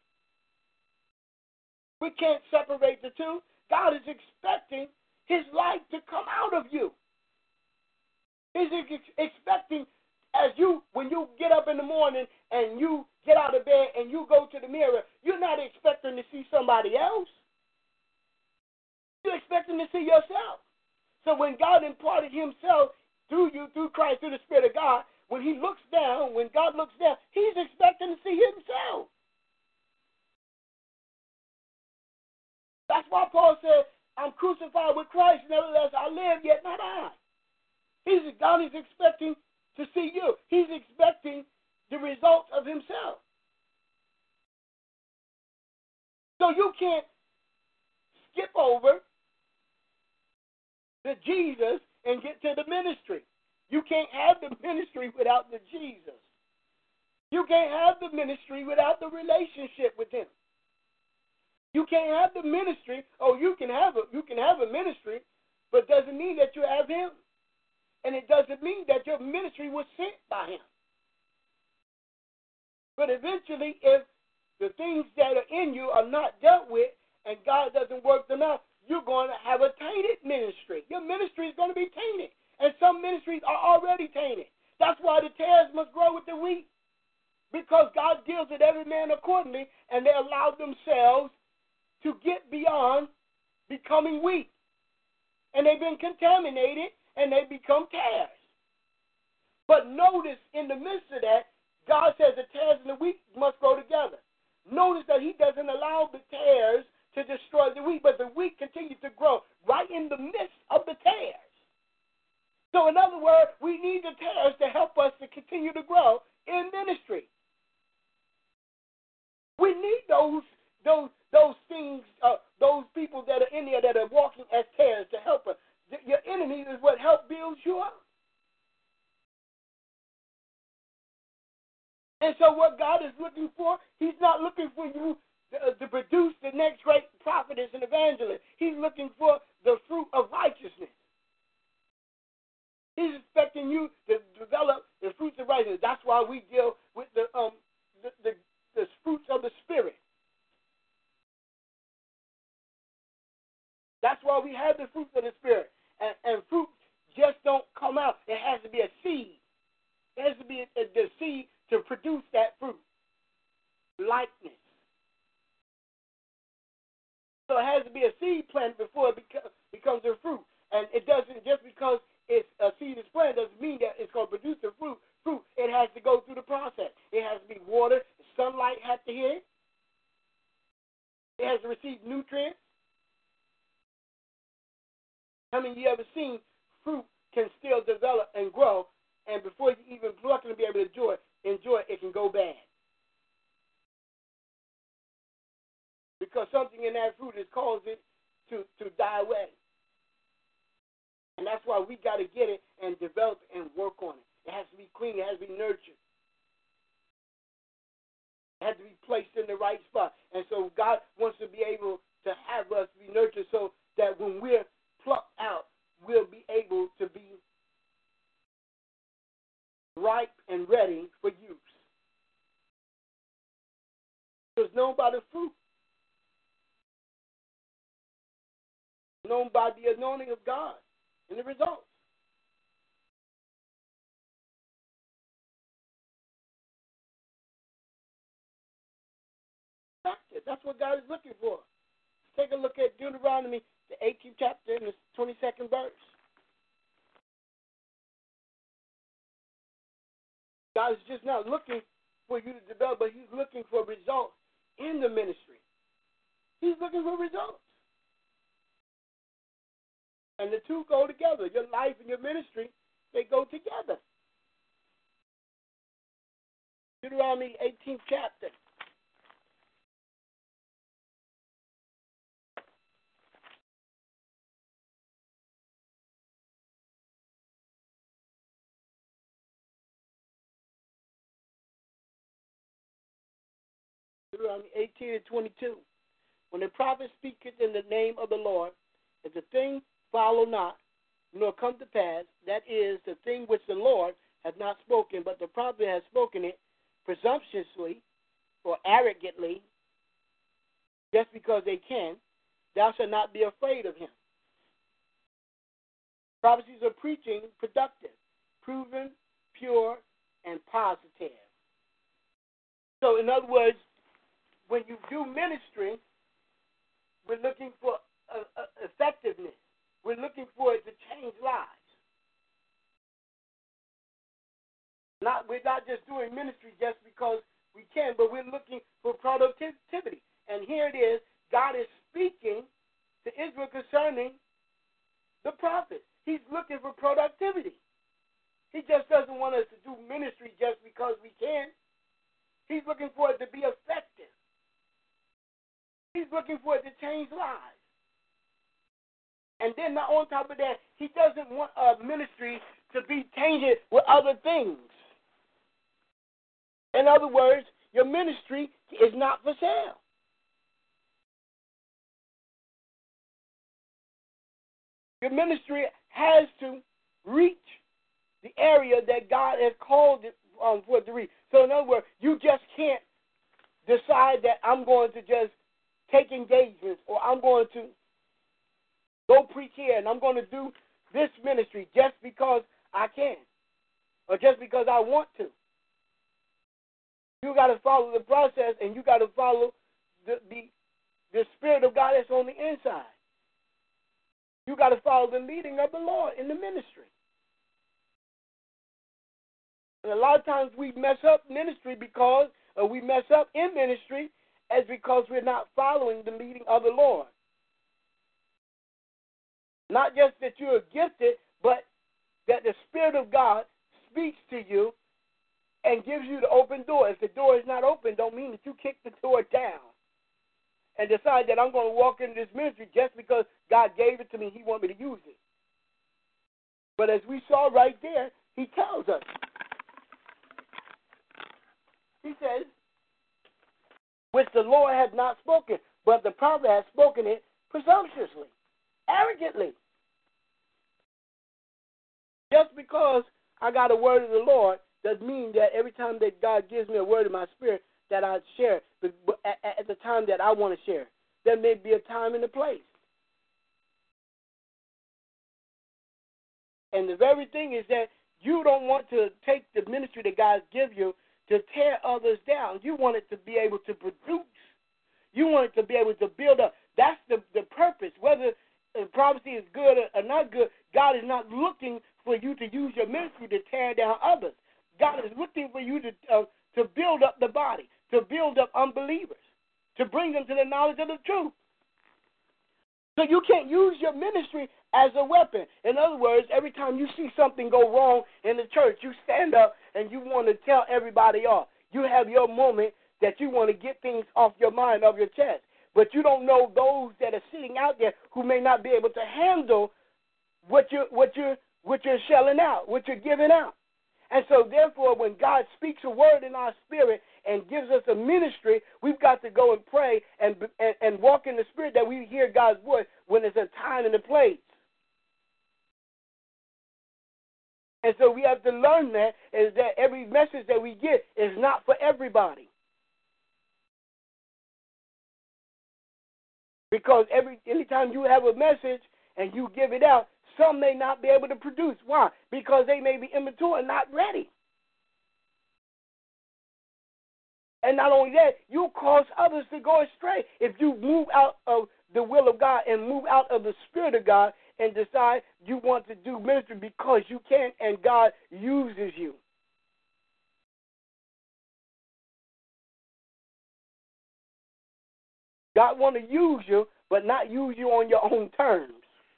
We can't separate the two. God is expecting his light to come out of you. He's expecting when you get up in the morning and you get out of bed and you go to the mirror, you're not expecting to see somebody else. You're expecting to see yourself. So when God imparted himself through you, through Christ, through the Spirit of God, when God looks down, he's expecting to see himself. That's why Paul said, I'm crucified with Christ, nevertheless I live, yet not I. God is expecting to see you. He's expecting the results of himself. So you can't skip over the Jesus and get to the ministry. You can't have the ministry without the Jesus. You can't have the ministry without the relationship with him. You can't have the ministry. You can have a ministry, but doesn't mean that you have him. And it doesn't mean that your ministry was sent by him. But eventually, if the things that are in you are not dealt with and God doesn't work them out, you're going to have a tainted ministry. Your ministry is going to be tainted. And some ministries are already tainted. That's why the tares must grow with the wheat. Because God deals with every man accordingly, and they allow themselves to get beyond becoming wheat. And they've been contaminated, and they become tares. But notice in the midst of that, God says the tares and the wheat must grow together. Notice that he doesn't allow the tares to destroy the wheat, but the wheat continues to grow right in the midst of the tares. So in other words, we need the tares to help us to continue to grow in ministry. We need those things, those people that are in there that are walking as tares to help us. Your enemy is what help builds you up. And so what God is looking for, he's not looking for you to produce the next great prophetess and evangelist. He's looking for the fruit of righteousness. He's expecting you to develop the fruits of righteousness. That's why we deal with the fruits of the Spirit. That's why we have the fruits of the Spirit. And fruit just don't come out. It has to be a seed. It has to be the seed to produce that fruit. Likeness. So it has to be a seed plant before it becomes a fruit. And it doesn't, just because it's a seed is planted doesn't mean that it's going to produce the fruit. It has to go through the process. It has to be watered. Sunlight has to hit it. It has to receive nutrients. How many of you ever seen fruit can still develop and grow, and before you even pluck it and be able to enjoy it, it can go bad? Because something in that fruit has caused it to die away. And that's why we got to get it and develop it and work on it. It has to be clean. It has to be nurtured. It has to be placed in the right spot. And so God wants to be able to have us be nurtured so that when we're plucked out, we'll be able to be ripe and ready for use. It's known by the fruit, known by the anointing of God and the results. That's what God is looking for. Take a look at Deuteronomy, the 18th chapter and the 22nd verse. God is just not looking for you to develop, but he's looking for results in the ministry. He's looking for results. And the two go together. Your life and your ministry, they go together. Deuteronomy 18th chapter. Deuteronomy 18 and 22. When the prophet speaketh in the name of the Lord, if the thing follow not, nor come to pass, that is, the thing which the Lord hath not spoken, but the prophet has spoken it presumptuously or arrogantly, just because they can, thou shalt not be afraid of him. Prophecies are preaching productive, proven, pure, and positive. So, in other words, when you do ministry, we're looking for effectiveness. We're looking for it to change lives. We're not just doing ministry just because we can, but we're looking for productivity. And here it is, God is speaking to Israel concerning the prophets. He's looking for productivity. He just doesn't want us to do ministry just because we can. He's looking for it to be effective. He's looking for it to change lives. And then on top of that, he doesn't want our ministry to be tainted with other things. In other words, your ministry is not for sale. Your ministry has to reach the area that God has called it for it to reach. So in other words, you just can't decide that I'm going to just take engagements, or I'm going to go preach here, and I'm going to do this ministry just because I can, or just because I want to. You got to follow the process, and you got to follow the Spirit of God that's on the inside. You got to follow the leading of the Lord in the ministry. And a lot of times we mess up ministry because, or we mess up in ministry as because we're not following the leading of the Lord. Not just that you are gifted, but that the Spirit of God speaks to you and gives you the open door. If the door is not open, don't mean that you kick the door down and decide that I'm going to walk into this ministry just because God gave it to me. He wants me to use it. But as we saw right there, he tells us. He says, which the Lord has not spoken, but the prophet has spoken it presumptuously, arrogantly. Just because I got a word of the Lord doesn't mean that every time that God gives me a word in my spirit that I share it at the time that I want to share it. There may be a time and a place. And the very thing is that you don't want to take the ministry that God gives you to tear others down. You want it to be able to produce. You want it to be able to build up. That's the purpose. Whether prophecy is good or not good, God is not looking for you to use your ministry to tear down others. God is looking for you to build up the body, to build up unbelievers, to bring them to the knowledge of the truth. So you can't use your ministry as a weapon. In other words, every time you see something go wrong in the church, you stand up and you want to tell everybody off. You have your moment that you want to get things off your mind, off your chest. But you don't know those that are sitting out there who may not be able to handle what you're shelling out, what you're giving out. And so, therefore, when God speaks a word in our spirit and gives us a ministry, we've got to go and pray and walk in the spirit that we hear God's voice when it's a time and a place. And so we have to learn that, is that every message that we get is not for everybody. Because anytime you have a message and you give it out, some may not be able to produce. Why? Because they may be immature and not ready. And not only that, you cause others to go astray. If you move out of the will of God and move out of the Spirit of God and decide you want to do ministry because you can and God uses you. God want to use you, but not use you on your own terms.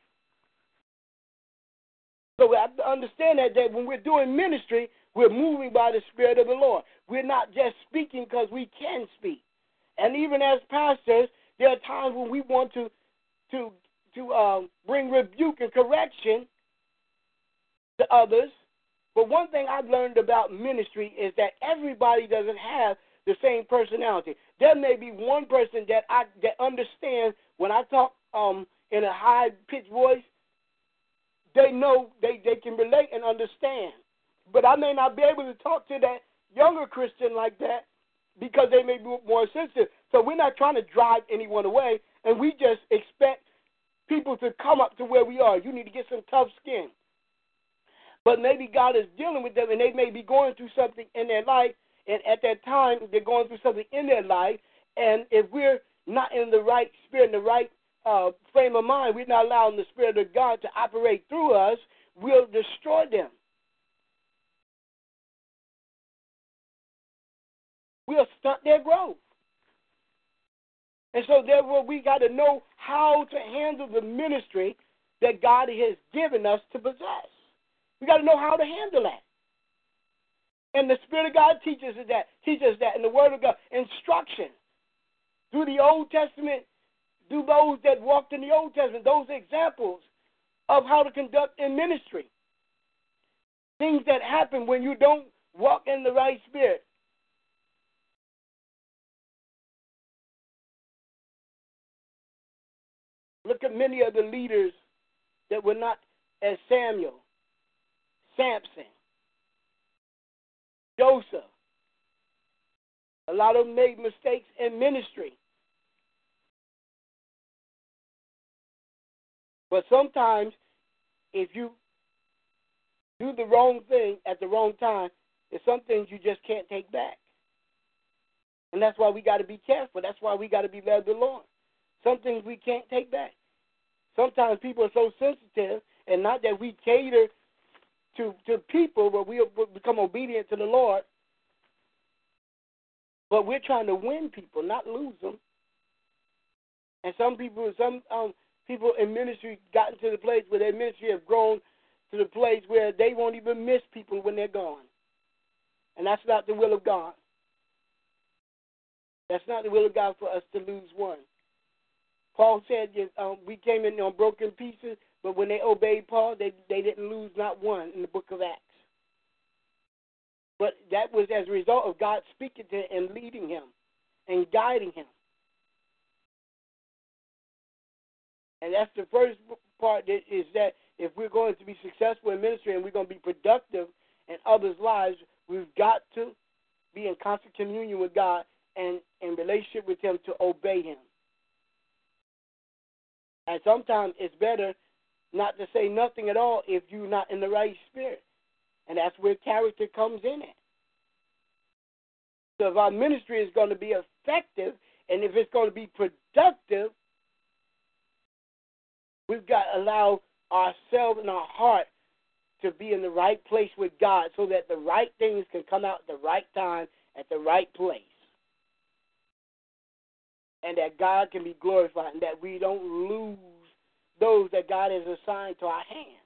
So we have to understand that when we're doing ministry, we're moving by the Spirit of the Lord. We're not just speaking because we can speak. And even as pastors, there are times when we want to bring rebuke and correction to others. But one thing I've learned about ministry is that everybody doesn't have the same personality. There may be one person that understands when I talk in a high-pitched voice. They know they can relate and understand. But I may not be able to talk to that younger Christian like that because they may be more sensitive. So we're not trying to drive anyone away, and we just expect people to come up to where we are. You need to get some tough skin. But maybe God is dealing with them, and they may be going through something in their life, and at that time they're going through something in their life, and if we're not in the right spirit, in the right frame of mind, we're not allowing the Spirit of God to operate through us, we'll destroy them. We'll stunt their growth. And so therefore we got to know how to handle the ministry that God has given us to possess. We got to know how to handle that. And the Spirit of God teaches us that in the Word of God. Instruction. Through the Old Testament, through those that walked in the Old Testament, those examples of how to conduct in ministry. Things that happen when you don't walk in the right spirit. Look at many of the leaders that were not as Samuel, Samson, Joseph. A lot of them made mistakes in ministry. But sometimes, if you do the wrong thing at the wrong time, there's some things you just can't take back. And that's why we got to be careful. That's why we got to be led of the Lord. Some things we can't take back. Sometimes people are so sensitive, and not that we cater to people, but we become obedient to the Lord. But we're trying to win people, not lose them. And some people in ministry gotten to the place where their ministry have grown to the place where they won't even miss people when they're gone. And that's not the will of God. That's not the will of God for us to lose one. Paul said we came in on broken pieces, but when they obeyed Paul, they didn't lose not one in the book of Acts. But that was as a result of God speaking to him and leading him and guiding him. And that's the first part, is that if we're going to be successful in ministry and we're going to be productive in others' lives, we've got to be in constant communion with God and in relationship with him to obey him. And sometimes it's better not to say nothing at all if you're not in the right spirit. And that's where character comes in it. So if our ministry is going to be effective and if it's going to be productive, we've got to allow ourselves and our heart to be in the right place with God so that the right things can come out at the right time at the right place. And that God can be glorified and that we don't lose those that God has assigned to our hand.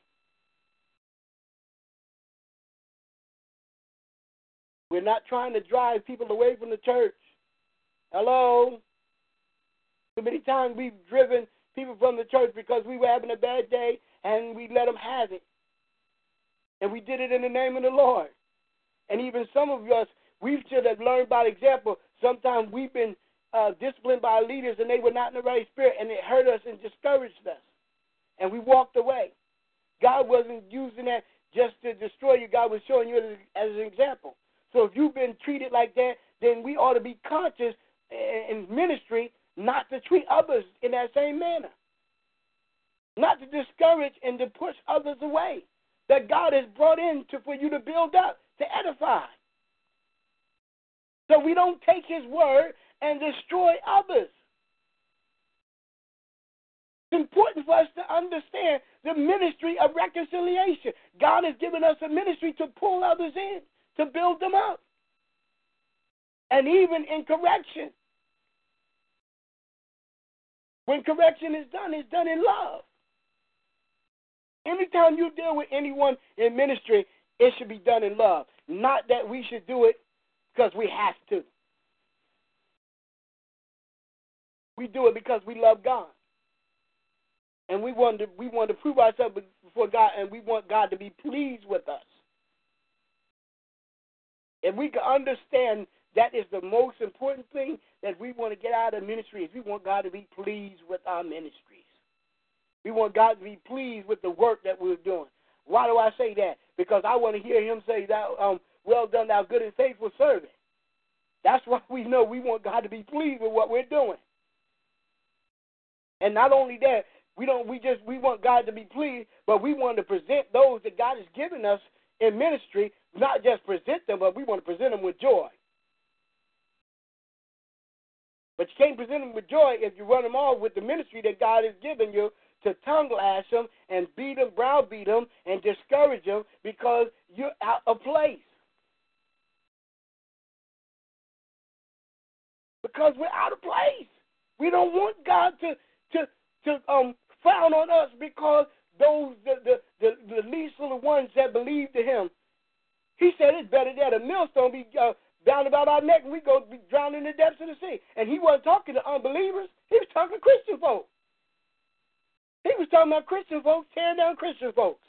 We're not trying to drive people away from the church. Hello? So many times we've driven people from the church because we were having a bad day and we let them have it. And we did it in the name of the Lord. And even some of us, we should have learned by example. Sometimes we've been disciplined by our leaders and they were not in the right spirit, and it hurt us and discouraged us. And we walked away. God wasn't using that just to destroy you. God was showing you as an example. So if you've been treated like that, then we ought to be conscious in ministry not to treat others in that same manner. Not to discourage and to push others away that God has brought in for you to build up, to edify. So we don't take his word and destroy others. It's important for us to understand the ministry of reconciliation. God has given us a ministry to pull others in, to build them up. And even in correction. When correction is done, it's done in love. Anytime you deal with anyone in ministry, it should be done in love. Not that we should do it because we have to. We do it because we love God. And we want to prove ourselves before God, and we want God to be pleased with us. If we can understand that is the most important thing that we want to get out of ministry, is we want God to be pleased with our ministries. We want God to be pleased with the work that we're doing. Why do I say that? Because I want to hear him say, well done, thou good and faithful servant. That's why we know we want God to be pleased with what we're doing. And not only that, we want God to be pleased, but we want to present those that God has given us in ministry, not just present them, but we want to present them with joy. But you can't present them with joy if you run them off with the ministry that God has given you to tongue lash them and beat them, browbeat them, and discourage them because you're out of place. Because we're out of place. We don't want God to frown on us because those the least of the ones that believe to him. He said it's better that a millstone be bound about our neck and we go be drowned in the depths of the sea. And he wasn't talking to unbelievers. He was talking to Christian folks. He was talking about Christian folks tearing down Christian folks.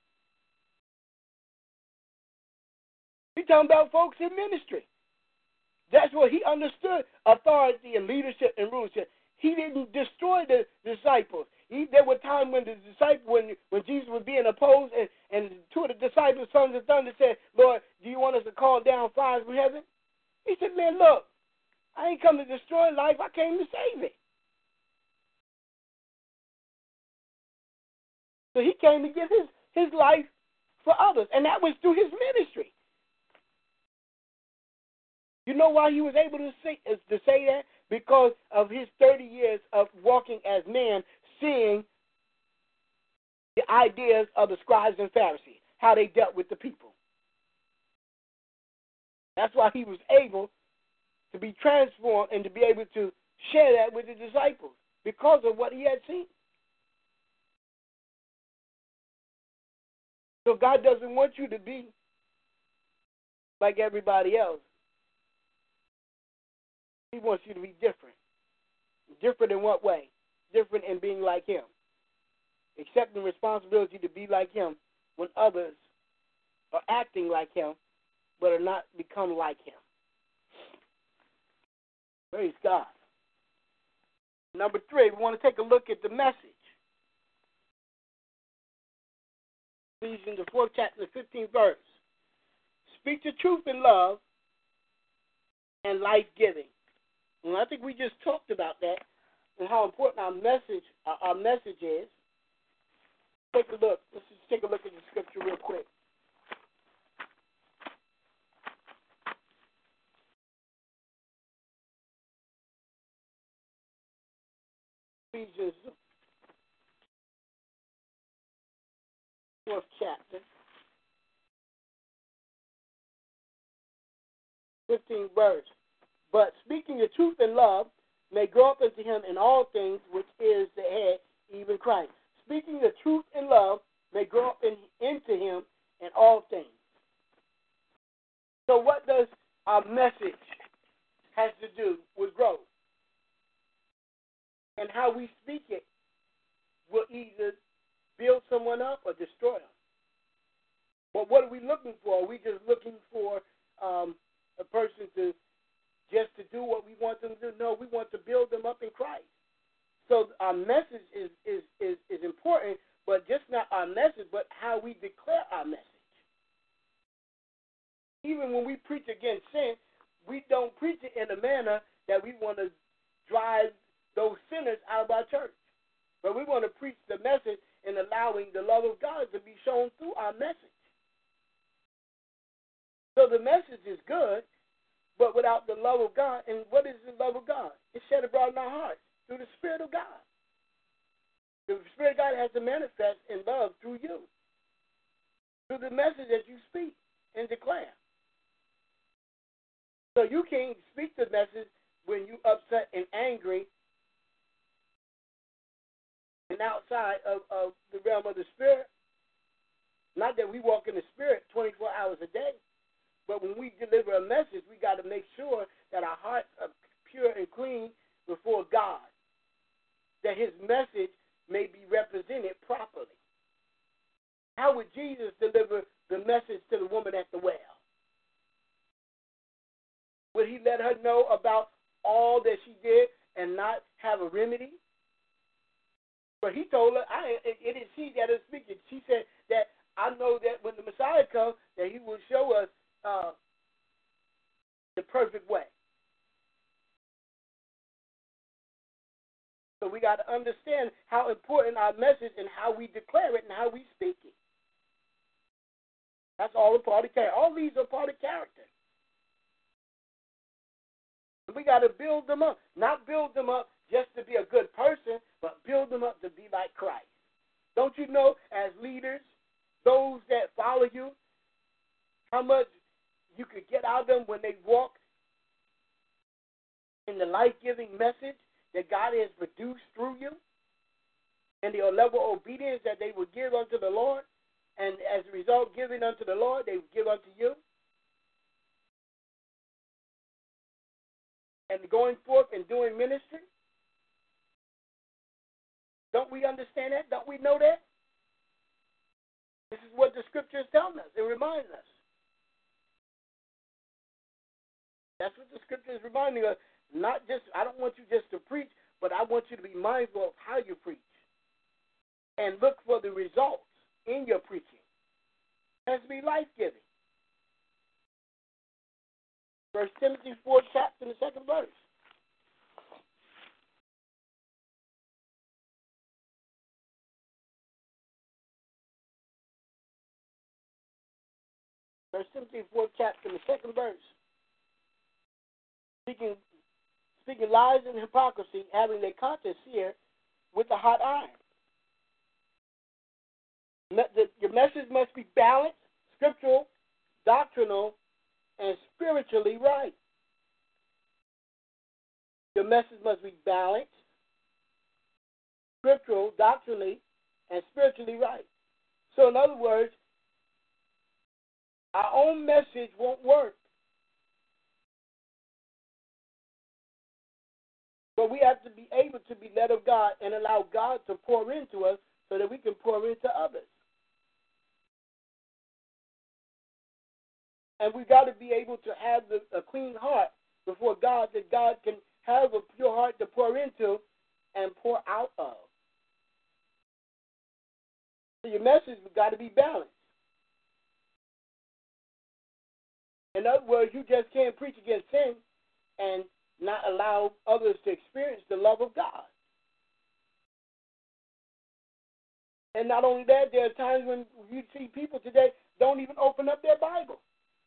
He's talking about folks in ministry. That's what he understood, authority and leadership and rulership. He didn't destroy the disciples. There were times when the disciples, when Jesus was being opposed, and two of the disciples, sons of thunder, said, Lord, do you want us to call down fires from heaven? He said, man, look, I ain't come to destroy life. I came to save it. So he came to give his life for others, and that was through his ministry. You know why he was able to say that? Because of his 30 years of walking as man, seeing the ideas of the scribes and Pharisees, how they dealt with the people. That's why he was able to be transformed and to be able to share that with the disciples, because of what he had seen. So God doesn't want you to be like everybody else. He wants you to be different. Different in what way? Different in being like him. Accepting responsibility to be like him when others are acting like him but are not become like him. Praise God. Number 3, we want to take a look at the message. Ephesians, the 4th chapter, the 15th verse. Speak the truth in love and life-giving. And I think we just talked about that and how important our message is. Take a look. Let's just take a look at the scripture real quick. Ephesians, 4th chapter, 15th verse. But speaking the truth in love may grow up into him in all things, which is the head, even Christ. Speaking the truth in love may grow up into him in all things. So what does our message have to do with growth? And how we speak it will either build someone up or destroy them. But what are we looking for? Are we just looking for a person to just to do what we want them to do? No, we want to build them up in Christ. So our message is important, but just not our message, but how we declare our message. Even when we preach against sin, we don't preach it in a manner that we want to drive those sinners out of our church. But we want to preach the message in allowing the love of God to be shown through our message. So the message is good, but without the love of God, and what is the love of God? It's shed abroad in our hearts through the Spirit of God. The Spirit of God has to manifest in love through you, through the message that you speak and declare. So you can't speak the message when you're upset and angry and outside of the realm of the Spirit. Not that we walk in the Spirit 24 hours a day, but when we deliver a message, we got to make sure that our hearts are pure and clean before God, that his message may be represented properly. How would Jesus deliver the message to the woman at the well? Would he let her know about all that she did and not have a remedy? But he told her, it is she that is speaking. She said that I know that when the Messiah comes, that he will show us the perfect way. So we got to understand how important our message and how we declare it and how we speak it. That's all a part of character. All these are part of character. We got to build them up. Not build them up just to be a good person, but build them up to be like Christ. Don't you know, as leaders, those that follow you, how much you could get out of them when they walk in the life-giving message that God has produced through you, and the level of obedience that they would give unto the Lord, and as a result, giving unto the Lord, they would give unto you. And going forth and doing ministry. Don't we understand that? Don't we know that? This is what the scripture is telling us. It reminds us. That's what the scripture is reminding us. Not just, I don't want you just to preach, but I want you to be mindful of how you preach. And look for the results in your preaching. It has to be life-giving. 1 Timothy 4 chapter and the 2nd verse. First Timothy 4 chapter and the 2nd verse. Speaking lies and hypocrisy, having their conscience seared with a hot iron. Your message must be balanced, scriptural, doctrinal, and spiritually right. Your message must be balanced, scriptural, doctrinally, and spiritually right. So in other words, our own message won't work. But we have to be able to be led of God and allow God to pour into us so that we can pour into others. And we've got to be able to have a clean heart before God, that God can have a pure heart to pour into and pour out of. So your message has got to be balanced. In other words, you just can't preach against sin and not allow others to experience the love of God. And not only that, there are times when you see people today don't even open up their Bible.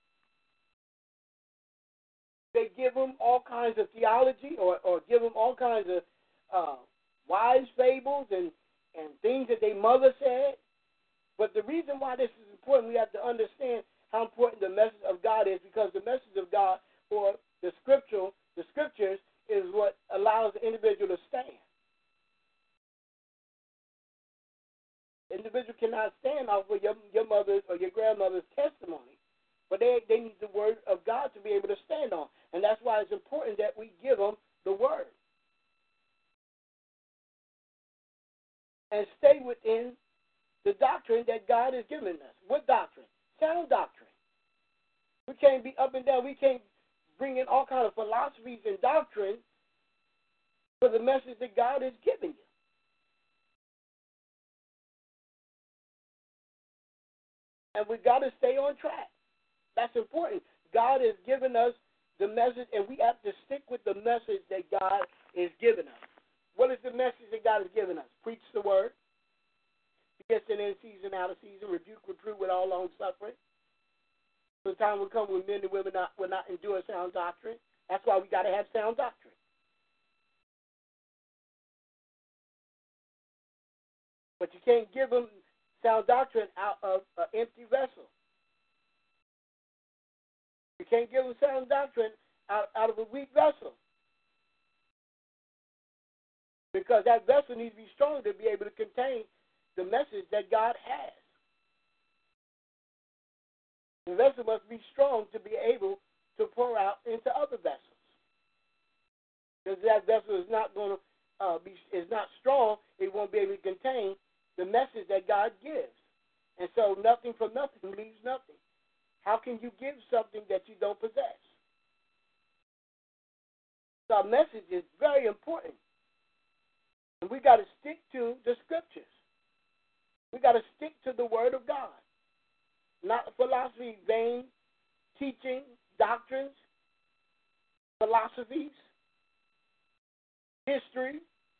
They give them all kinds of theology or give them all kinds of wise fables and things that their mother said. But the reason why this is important, we have to understand how important the message of God is, because the message of God or the scriptures is what allows the individual to stand. The individual cannot stand off with your mother's or your grandmother's testimony, but they need the word of God to be able to stand on. And that's why it's important that we give them the word. And stay within the doctrine that God has given us. What doctrine? sound doctrine. We can't be up and down. We can't bring in all kinds of philosophies and doctrine for the message that God has given you. And we got to stay on track. That's important. God has given us the message, and we have to stick with the message that God has given us. What is the message that God has given us? Preach the word. Yes, and in season, out of season, rebuke, reprove with all long suffering. The time will come when men and women will not endure sound doctrine. That's why we got to have sound doctrine. But you can't give them sound doctrine out of an empty vessel. You can't give them sound doctrine out of a weak vessel. Because that vessel needs to be strong to be able to contain the message that God has. The vessel must be strong to be able to pour out into other vessels. Because that vessel is not going to is not strong, it won't be able to contain the message that God gives. And so nothing from nothing leaves nothing. How can you give something that you don't possess? So our message is very important. And we got to stick to the scriptures. We got to stick to the word of God. Not philosophy, vain teaching, doctrines, philosophies, history.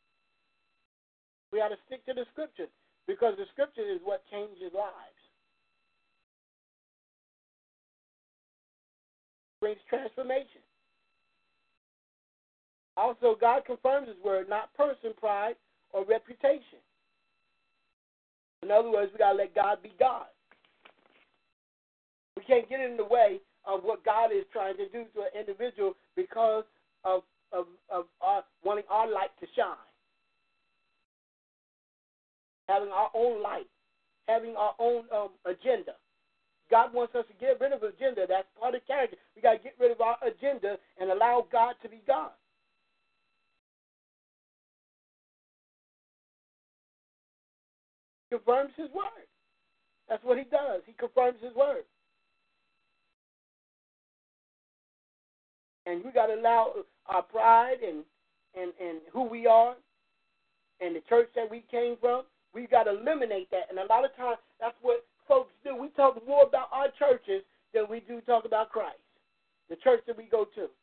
We got to stick to the scriptures because the scripture is what changes lives. Brings transformation. Also, God confirms his word, not person, pride, or reputation. In other words, we got to let God be God. We can't get in the way of what God is trying to do to an individual because of our wanting our light to shine. Having our own light. Having our own agenda. God wants us to get rid of agenda. That's part of character. We got to get rid of our agenda and allow God to be God. He confirms his word. That's what he does. He confirms his word. And we got to allow our pride and who we are and the church that we came from, we got to eliminate that. And a lot of times, that's what folks do. We talk more about our churches than we do talk about Christ, the church that we go to.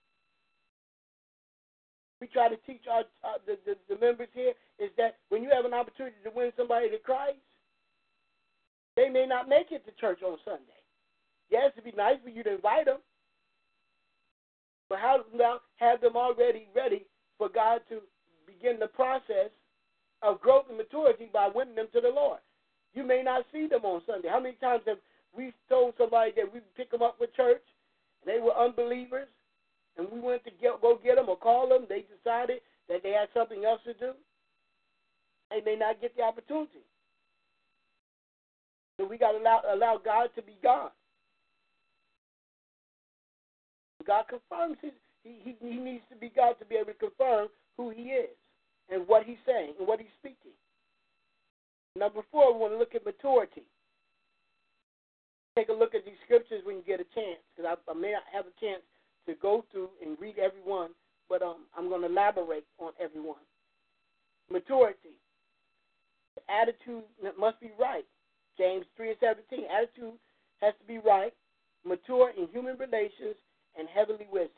We try to teach the members here is that when you have an opportunity to win somebody to Christ, they may not make it to church on Sunday. Yes, it'd be nice for you to invite them, but how about have them already ready for God to begin the process of growth and maturity by winning them to the Lord? You may not see them on Sunday. How many times have we told somebody that we pick them up with church, and they were unbelievers, and we went to go get them or call them, they decided that they had something else to do? They may not get the opportunity. So we got to allow God to be God. God confirms he needs to be God to be able to confirm who he is and what he's saying and what he's speaking. Number 4, we want to look at maturity. Take a look at these scriptures when you get a chance, because I may not have a chance to go through and read every one, but I'm going to elaborate on every one. Maturity. The attitude must be right. James 3:17. Attitude has to be right, mature in human relations, and heavenly wisdom.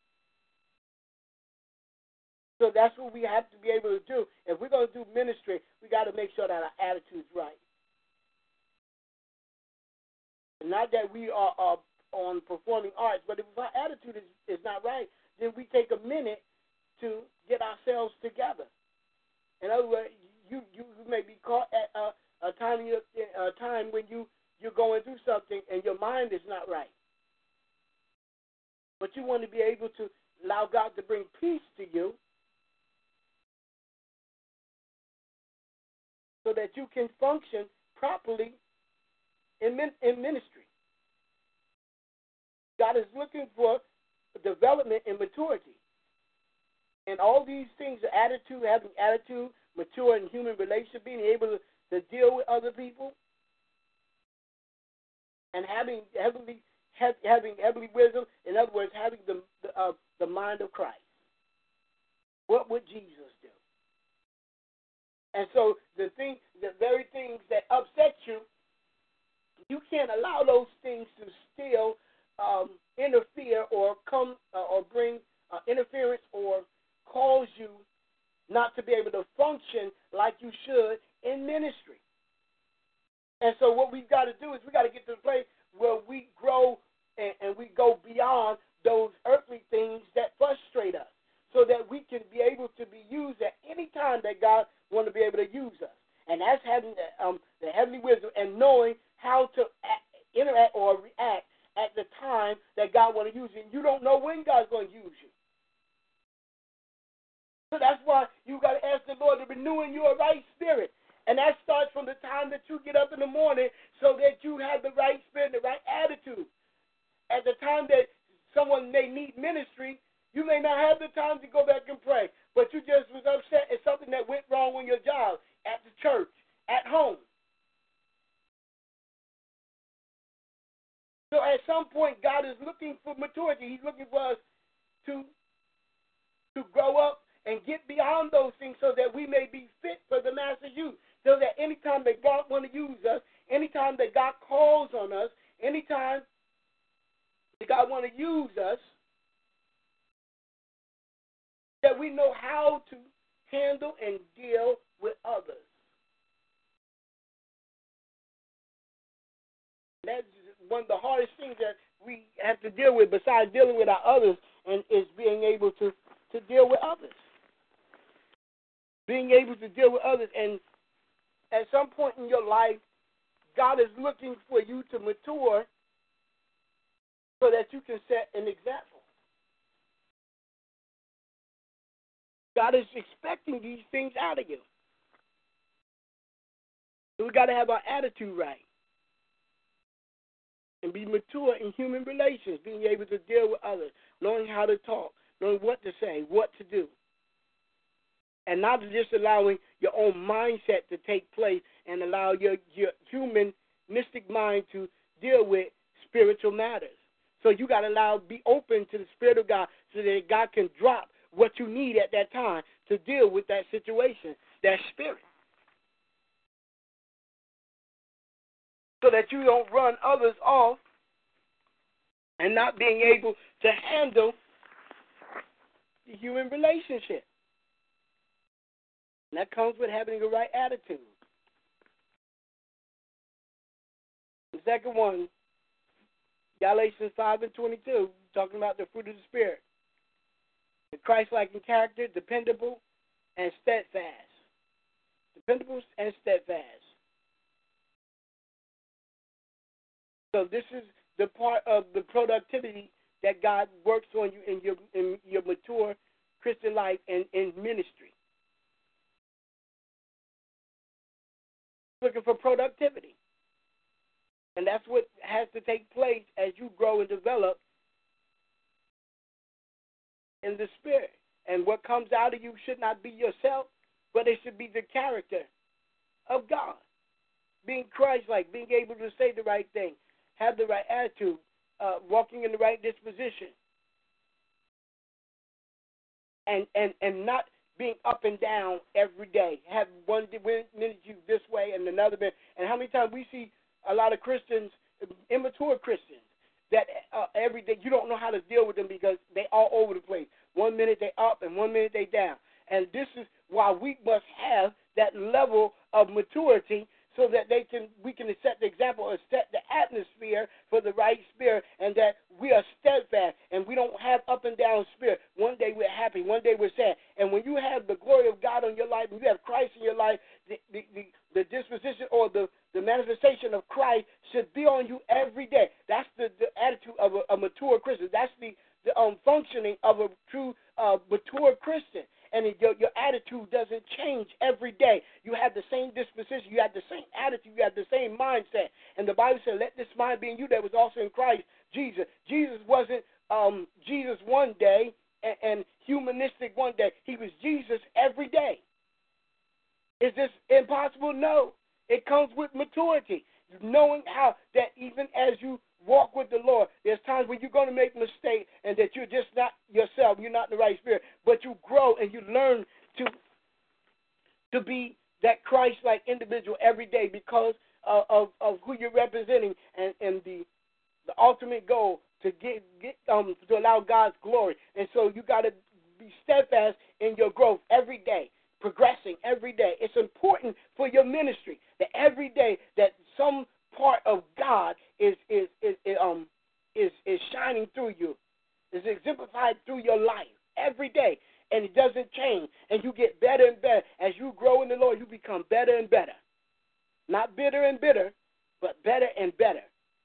So that's what we have to be able to do. If we're going to do ministry, we got to make sure that our attitude's right. And not that we are on performing arts, but if our attitude is not right, then we take a minute to get ourselves together. In other words, you may be caught at a time when you're going through something and your mind is not right. But you want to be able to allow God to bring peace to you so that you can function properly in ministry. God is looking for development and maturity. And all these things, attitude, having attitude, mature in human relationship, being able to deal with other people, and having heavenly wisdom. In other words, having the mind of Christ. What would Jesus do? And so the very things that upset you, you can't allow those things to still interfere or come or bring interference or cause you not to be able to function like you should in ministry. And so what we've got to do is we've got to get to the place where we grow and we go beyond those earthly things that frustrate us, so that we can be able to be used at any time that God wants to be able to use us. And that's having the heavenly wisdom and knowing how to interact or react at the time that God wants to use you. And you don't know when God's going to use you. So that's why you got to ask the Lord to renew in you a right spirit. And that starts from the time that you get up in the morning, so that you have the right spirit, the right attitude. At the time that someone may need ministry, you may not have the time to go back and pray, but you just was upset at something that went wrong on your job, at the church, at home. So at some point, God is looking for maturity. He's looking for us to grow up and get beyond those things, so that we may be fit for the master's use. So that anytime that God wants to use us, anytime that God calls on us, anytime that God wants to use us, that we know how to handle and deal with others. That's one of the hardest things that we have to deal with, besides dealing with our others, and is being able to deal with others. Being able to deal with others. And at some point in your life, God is looking for you to mature so that you can set an example. God is expecting these things out of you. So we got to have our attitude right and be mature in human relations, being able to deal with others, knowing how to talk, knowing what to say, what to do, and not just allowing your own mindset to take place and allow your humanistic mind to deal with spiritual matters. So you got to be open to the Spirit of God, so that God can drop what you need at that time to deal with that situation, that spirit. So that you don't run others off and not being able to handle the human relationship. And that comes with having the right attitude. The second one, Galatians 5:22, talking about the fruit of the Spirit. The Christ-like in character, dependable and steadfast. Dependable and steadfast. So this is the part of the productivity that God works on you in your mature Christian life and in ministry. Looking for productivity. And that's what has to take place as you grow and develop in the Spirit. And what comes out of you should not be yourself, but it should be the character of God. Being Christ-like, being able to say the right thing, have the right attitude, walking in the right disposition. And not being up and down every day. Have one minute you this way and another minute. And how many times we see a lot of Christians, immature Christians, that every day you don't know how to deal with them because they all over the place. 1 minute they up and 1 minute they down. And this is why we must have that level of maturity, so that we can set the example or set the atmosphere for the right spirit, and that we are steadfast and we don't have up and down spirit. One day we're happy, one day we're sad. And when you have the glory of God on your life, and you have Christ in your life, the disposition or the manifestation of Christ should be on you every day. That's the attitude of a mature Christian. That's the functioning of a true mature Christian. And your attitude doesn't change every day. You have the same disposition. You have the same attitude. You have the same mindset. And the Bible said, let this mind be in you that was also in Christ Jesus. Jesus wasn't Jesus one day and humanistic one day. He was Jesus every day. Is this impossible? No. It comes with maturity. knowing how that even as you walk with the Lord, there's times when you're going to make mistakes and that you're just not yourself, you're not in the right spirit, but you grow and you learn to be that Christ-like individual every day because of who you're representing and the ultimate goal to to allow God's glory. And so you got to be steadfast in your growth every day, progressing every day. It's important for your ministry that every day that some part of God is shining through you, is exemplified through your life every day, and it doesn't change. And you get better and better as you grow in the Lord. You become better and better, not bitter and bitter, but better and better.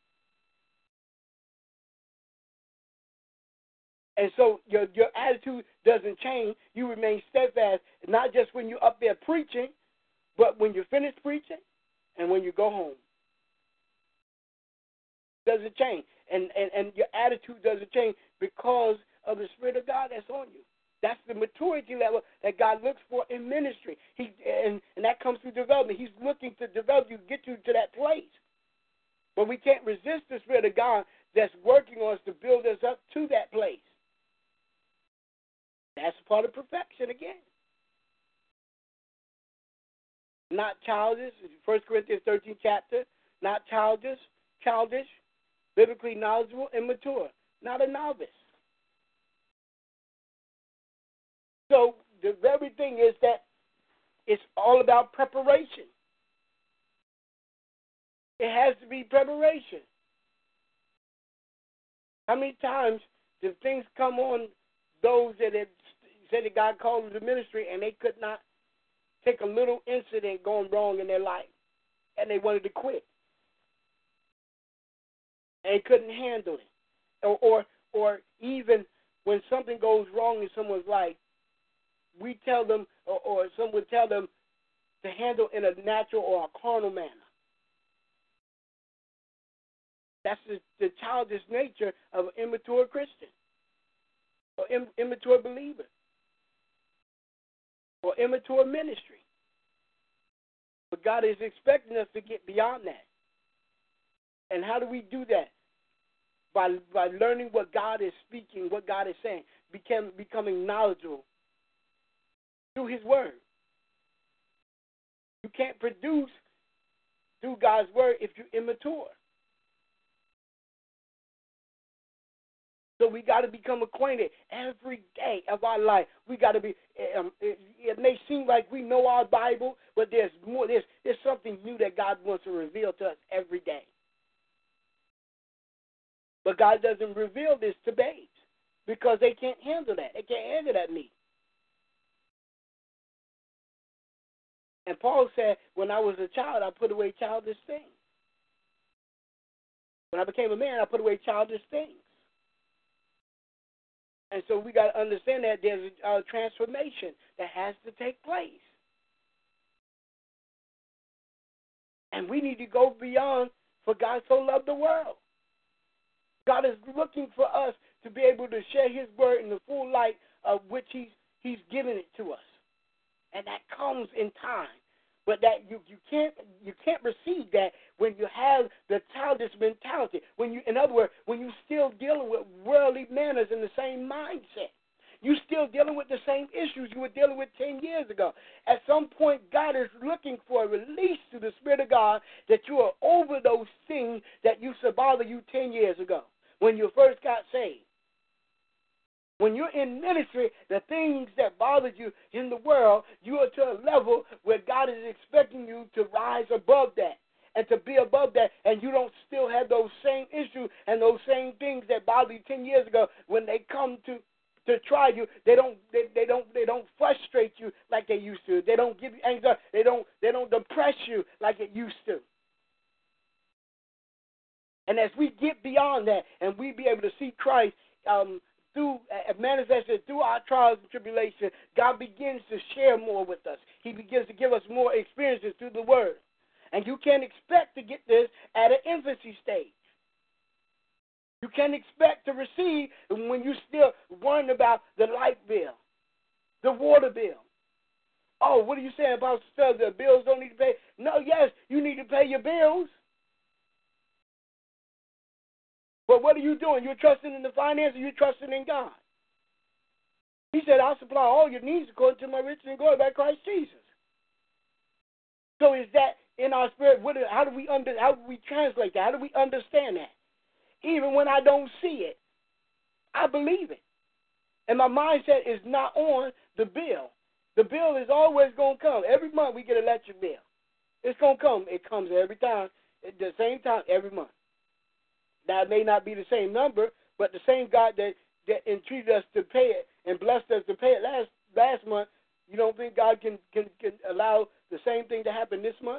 And so your attitude doesn't change. You remain steadfast, not just when you're up there preaching, but when you're finished preaching and when you go home. It doesn't change. And your attitude doesn't change because of the Spirit of God that's on you. That's the maturity level that God looks for in ministry. And that comes through development. He's looking to develop you, get you to that place. But we can't resist the Spirit of God that's working on us to build us up to that place. That's part of perfection again. Not childish, 1 Corinthians 13 chapter, not childish, biblically knowledgeable and mature, not a novice. So the very thing is that it's all about preparation. It has to be preparation. How many times do things come on those that had said that God called them to ministry and they could not take a little incident going wrong in their life and they wanted to quit and they couldn't handle it? Or even when something goes wrong in someone's life, we tell them, or some would tell them, to handle in a natural or a carnal manner. That's the childish nature of an immature Christian, or immature believer, or immature ministry. But God is expecting us to get beyond that. And how do we do that? By learning what God is speaking, what God is saying, becoming knowledgeable through His Word. You can't produce through God's Word if you're immature. So we got to become acquainted every day of our life. We got to be. It may seem like we know our Bible, but there's more. There's something new that God wants to reveal to us every day. But God doesn't reveal this to babes because they can't handle that. They can't handle that meat. And Paul said, when I was a child, I put away childish things. When I became a man, I put away childish things. And so we got to understand that there's a transformation that has to take place. And we need to go beyond, for God so loved the world. God is looking for us to be able to share His Word in the full light of which He's given it to us. And that comes in time. But that you can't receive that when you have the childish mentality. In other words, when you're still dealing with worldly manners in the same mindset. You're still dealing with the same issues you were dealing with 10 years ago. At some point, God is looking for a release through the Spirit of God that you are over those things that used to bother you 10 years ago when you first got saved. When you're in ministry, the things that bothered you in the world, you are to a level where God is expecting you to rise above that and to be above that, and you don't still have those same issues and those same things that bothered you 10 years ago. When they come to try you, they don't frustrate you like they used to. They don't give you anxiety. They don't depress you like it used to. And as we get beyond that and we be able to see Christ manifested through our trials and tribulation, God begins to share more with us. He begins to give us more experiences through the Word. And you can't expect to get this at an infancy stage. You can't expect to receive when you're still worrying about the light bill, the water bill. Oh, what are you saying about the bills don't need to pay? No, yes, you need to pay your bills. But what are you doing? You're trusting in the finances, you're trusting in God. He said, I'll supply all your needs according to my riches and glory by Christ Jesus. So is that in our spirit? How do we translate that? How do we understand that? Even when I don't see it, I believe it. And my mindset is not on the bill. The bill is always going to come. Every month we get an electric bill. It's going to come. It comes every time, at the same time, every month. Now, it may not be the same number, but the same God that entreated us to pay it and blessed us to pay it last month, you don't think God can allow the same thing to happen this month?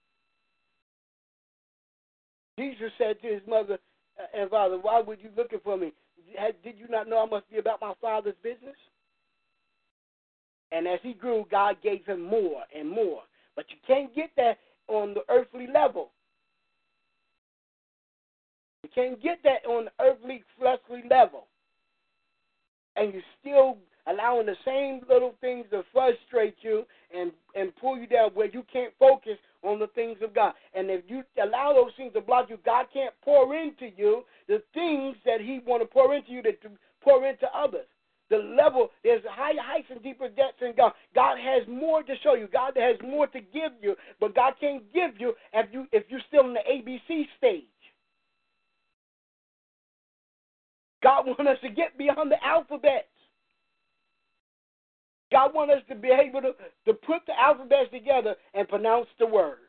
Jesus said to his mother and father, why were you looking for me? Did you not know I must be about my Father's business? And as he grew, God gave him more and more. But you can't get that on the earthly level. You can't get that on the earthly, fleshly level. And you're still allowing the same little things to frustrate you and pull you down where you can't focus on the things of God. And if you allow those things to block you, God can't pour into you the things that he want to pour into you, to pour into others. The level, there's higher heights and deeper depths in God. God has more to show you. God has more to give you, but God can't give you if you're still in the ABC stage. God wants us to get beyond the alphabets. God wants us to be able to put the alphabets together and pronounce the word.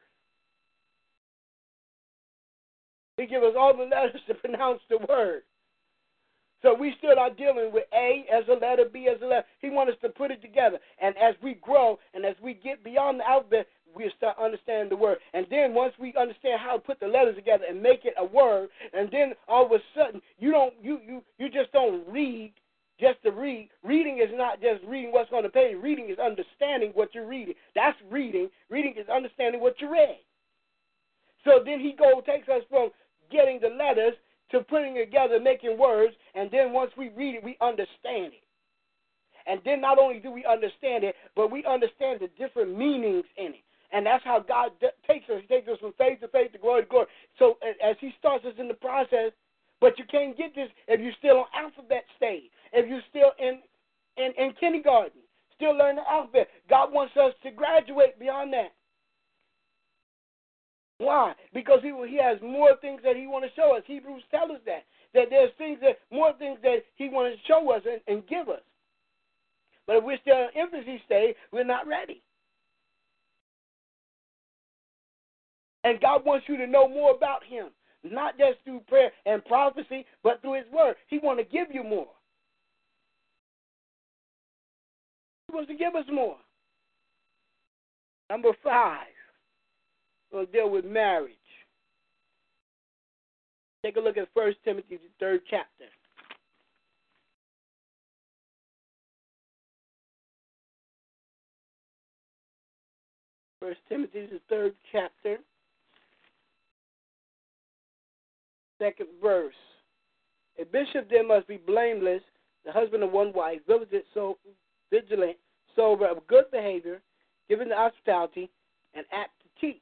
He gives us all the letters to pronounce the word. So we still are dealing with A as a letter, B as a letter. He wants us to put it together. And as we grow and as we get beyond the alphabet, we start understanding the word. And then once we understand how to put the letters together and make it a word, and then all of a sudden you just don't read just to read. Reading is not just reading what's on the page. Reading is understanding what you're reading. That's reading. Reading is understanding what you read. So then he takes us from getting the letters to putting it together, making words, and then once we read it, we understand it. And then not only do we understand it, but we understand the different meanings in it. And that's how God takes us. He takes us from faith to faith to glory to glory. So as he starts us in the process, but you can't get this if you're still on alphabet stage, if you're still in kindergarten, still learning the alphabet. God wants us to graduate beyond that. Why? Because he has more things that he wants to show us. Hebrews tell us that there's more things that he wants to show us and give us. But if we're still in infancy stage, we're not ready. And God wants you to know more about him, not just through prayer and prophecy, but through his word. He wants to give you more. He wants to give us more. Number 5. We'll deal with marriage. Take a look at 1 Timothy, the 3rd chapter. 1 Timothy, the 3rd chapter, 2nd verse. A bishop then must be blameless, the husband of one wife, vigilant, sober, of good behavior, given to hospitality, and apt to teach.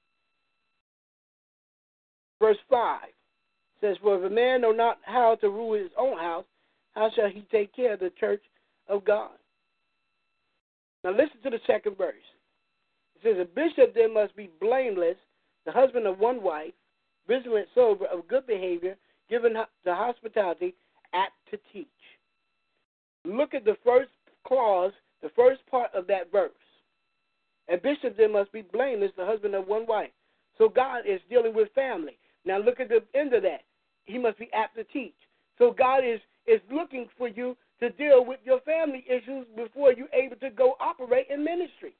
Verse 5 says, for if a man know not how to rule his own house, how shall he take care of the church of God? Now listen to the 2nd verse. It says, a bishop then must be blameless, the husband of one wife, vigilant, sober, of good behavior, given to hospitality, apt to teach. Look at the first clause, the first part of that verse. A bishop then must be blameless, the husband of one wife. So God is dealing with family. Now look at the end of that. He must be apt to teach. So God is looking for you to deal with your family issues before you're able to go operate in ministry.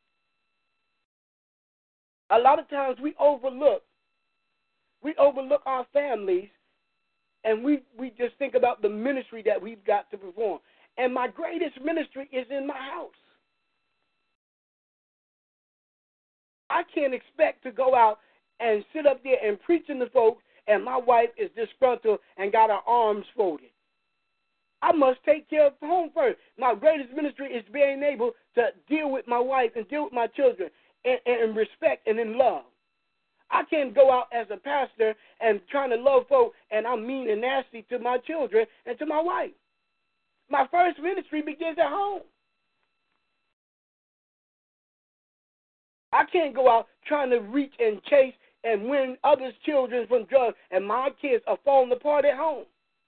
A lot of times we overlook our families, and we just think about the ministry that we've got to perform. And my greatest ministry is in my house. I can't expect to go out and sit up there and preaching to folks, and my wife is disgruntled and got her arms folded. I must take care of home first. My greatest ministry is being able to deal with my wife and deal with my children in respect and in love. I can't go out as a pastor and trying to love folk, and I'm mean and nasty to my children and to my wife. My first ministry begins at home. I can't go out trying to reach and chase and win others' children from drugs, and my kids are falling apart at home.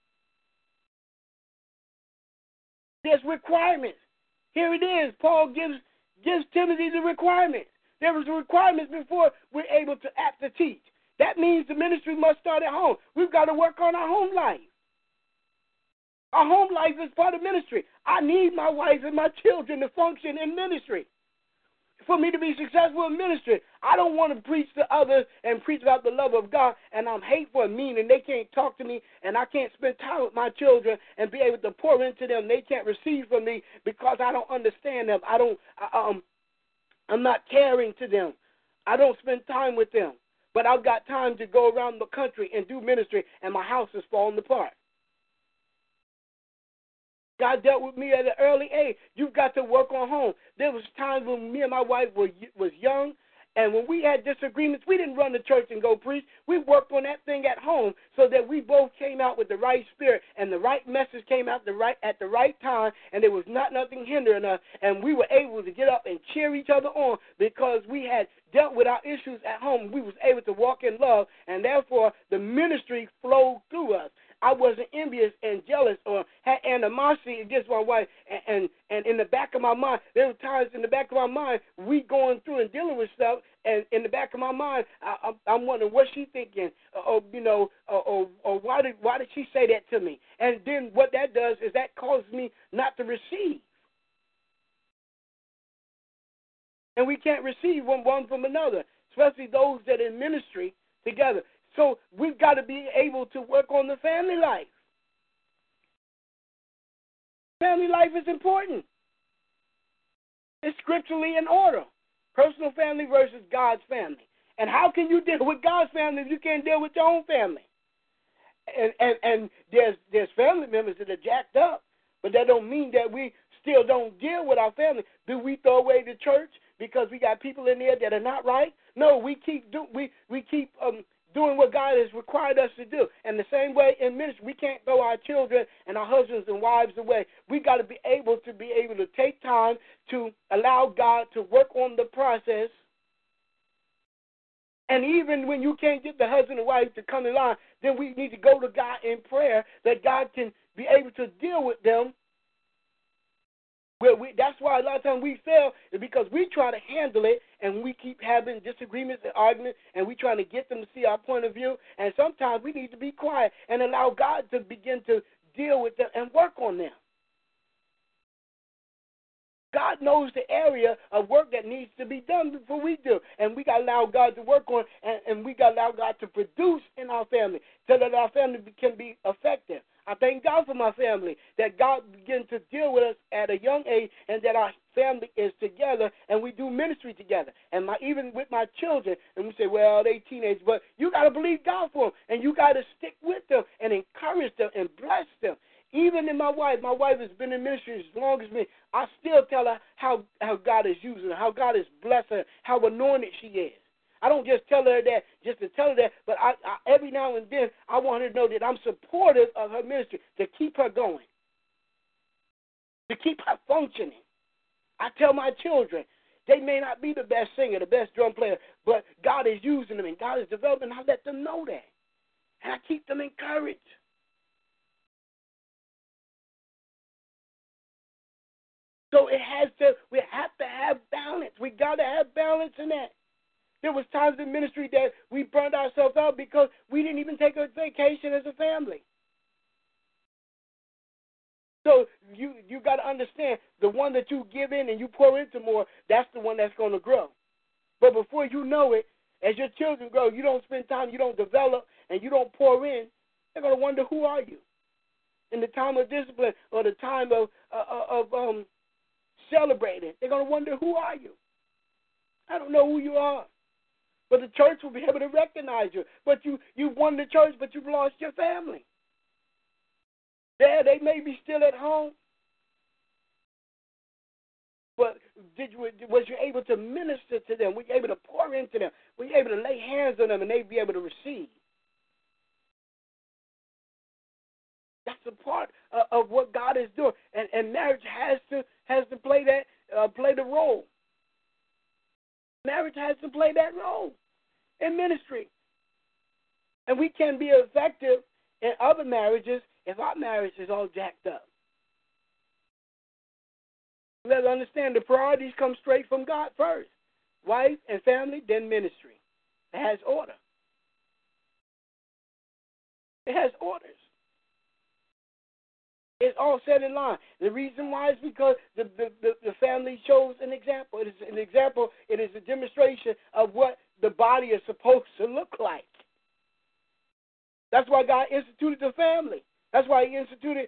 There's requirements. Here it is. Paul gives Timothy the requirements. There was requirements before we're able to act to teach. That means the ministry must start at home. We've got to work on our home life. Our home life is part of ministry. I need my wife and my children to function in ministry. For me to be successful in ministry, I don't want to preach to others and preach about the love of God, and I'm hateful and mean, and they can't talk to me, and I can't spend time with my children and be able to pour into them. They can't receive from me because I don't understand them. I'm not caring to them. I don't spend time with them. But I've got time to go around the country and do ministry, and my house is falling apart. God dealt with me at an early age. You've got to work on home. There was times when me and my wife was young, and when we had disagreements, we didn't run to church and go preach. We worked on that thing at home so that we both came out with the right spirit, and the right message came out at the right time, and there was nothing hindering us, and we were able to get up and cheer each other on because we had dealt with our issues at home. We was able to walk in love, and therefore the ministry flowed through us. I wasn't envious and jealous or had animosity against my wife. And in the back of my mind, there were times in the back of my mind, we going through and dealing with stuff, and in the back of my mind, I'm wondering what she's thinking, or why did she say that to me? And then what that does is that causes me not to receive. And we can't receive one from another, especially those that are in ministry together. So we've got to be able to work on the family life. Family life is important. It's scripturally in order. Personal family versus God's family. And how can you deal with God's family if you can't deal with your own family? And there's family members that are jacked up, but that don't mean that we still don't deal with our family. Do we throw away the church because we got people in there that are not right? No, we keep doing what God has required us to do. And the same way in ministry, we can't throw our children and our husbands and wives away. We got to be able to take time to allow God to work on the process. And even when you can't get the husband and wife to come in line, then we need to go to God in prayer that God can be able to deal with them. That's why a lot of times we fail, is because we try to handle it and we keep having disagreements and arguments, and we trying to get them to see our point of view. And sometimes we need to be quiet and allow God to begin to deal with them and work on them. God knows the area of work that needs to be done before we do. And we got to allow God to work on, and we got to allow God to produce in our family so that our family can be effective. I thank God for my family, that God began to deal with us at a young age, and that our family is together and we do ministry together. And even with my children, and we say, well, they teenagers, but you got to believe God for them, and you got to stick with them and encourage them and bless them. Even in my wife has been in ministry as long as me. I still tell her how God is using her, how God is blessing her, how anointed she is. I don't just tell her that just to tell her that, but I every now and then I want her to know that I'm supportive of her ministry, to keep her going, to keep her functioning. I tell my children, they may not be the best singer, the best drum player, but God is using them and God is developing. I let them know that, and I keep them encouraged. So we have to have balance. We got to have balance in that. There was times in ministry that we burned ourselves out because we didn't even take a vacation as a family. So you got to understand, the one that you give in and you pour into more, that's the one that's going to grow. But before you know it, as your children grow, you don't spend time, you don't develop, and you don't pour in, they're going to wonder, who are you? In the time of discipline or the time of celebrating, they're going to wonder, who are you? I don't know who you are. But the church will be able to recognize you. But you've won the church, but you've lost your family. They may be still at home, but was you able to minister to them? Were you able to pour into them? Were you able to lay hands on them and they'd be able to receive? That's a part of what God is doing, and marriage has to play the role. Marriage has to play that role in ministry, and we can be effective in other marriages if our marriage is all jacked up. Let's understand the priorities come straight from God first. Wife and family, then ministry. It has order. It has orders. It's all set in line. The reason why is because the family shows an example. It is an example. It is a demonstration of what the body is supposed to look like. That's why God instituted the family. That's why He instituted,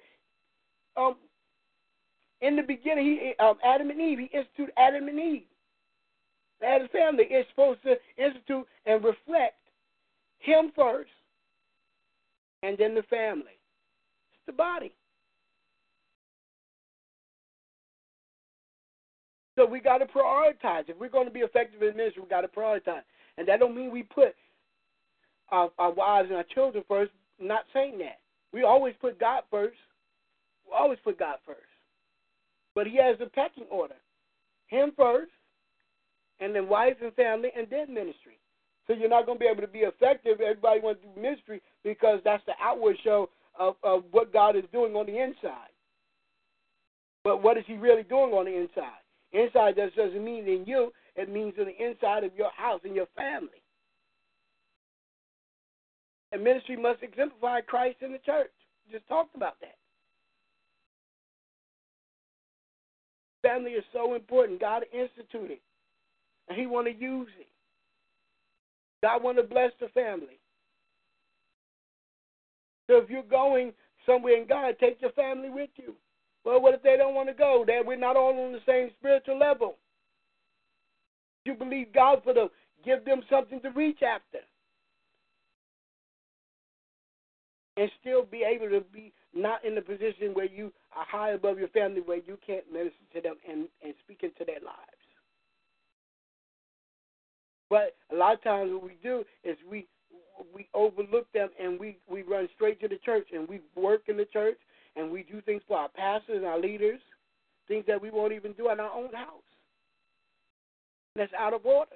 in the beginning, Adam and Eve. He instituted Adam and Eve. The family is supposed to institute and reflect Him first, and then the family. It's the body. So we got to prioritize. If we're going to be effective in ministry, we got to prioritize. And that don't mean we put our wives and our children first. I'm not saying that. We always put God first. We always put God first. But He has a pecking order. Him first, and then wife and family, and then ministry. So you're not going to be able to be effective. Everybody wants to do ministry because that's the outward show of what God is doing on the inside. But what is He really doing on the inside? Inside just doesn't mean in you. It means on the inside of your house and your family. And ministry must exemplify Christ in the church. We just talked about that. Family is so important. God instituted, and He want to use it. God want to bless the family. So if you're going somewhere in God, take your family with you. Well, what if they don't want to go? That we're not all on the same spiritual level. You believe God for them. Give them something to reach after. And still be able to be not in the position where you are high above your family, where you can't minister to them and speak into their lives. But a lot of times what we do is we overlook them and we run straight to the church and we work in the church and we do things for our pastors and our leaders, things that we won't even do in our own house. That's out of order.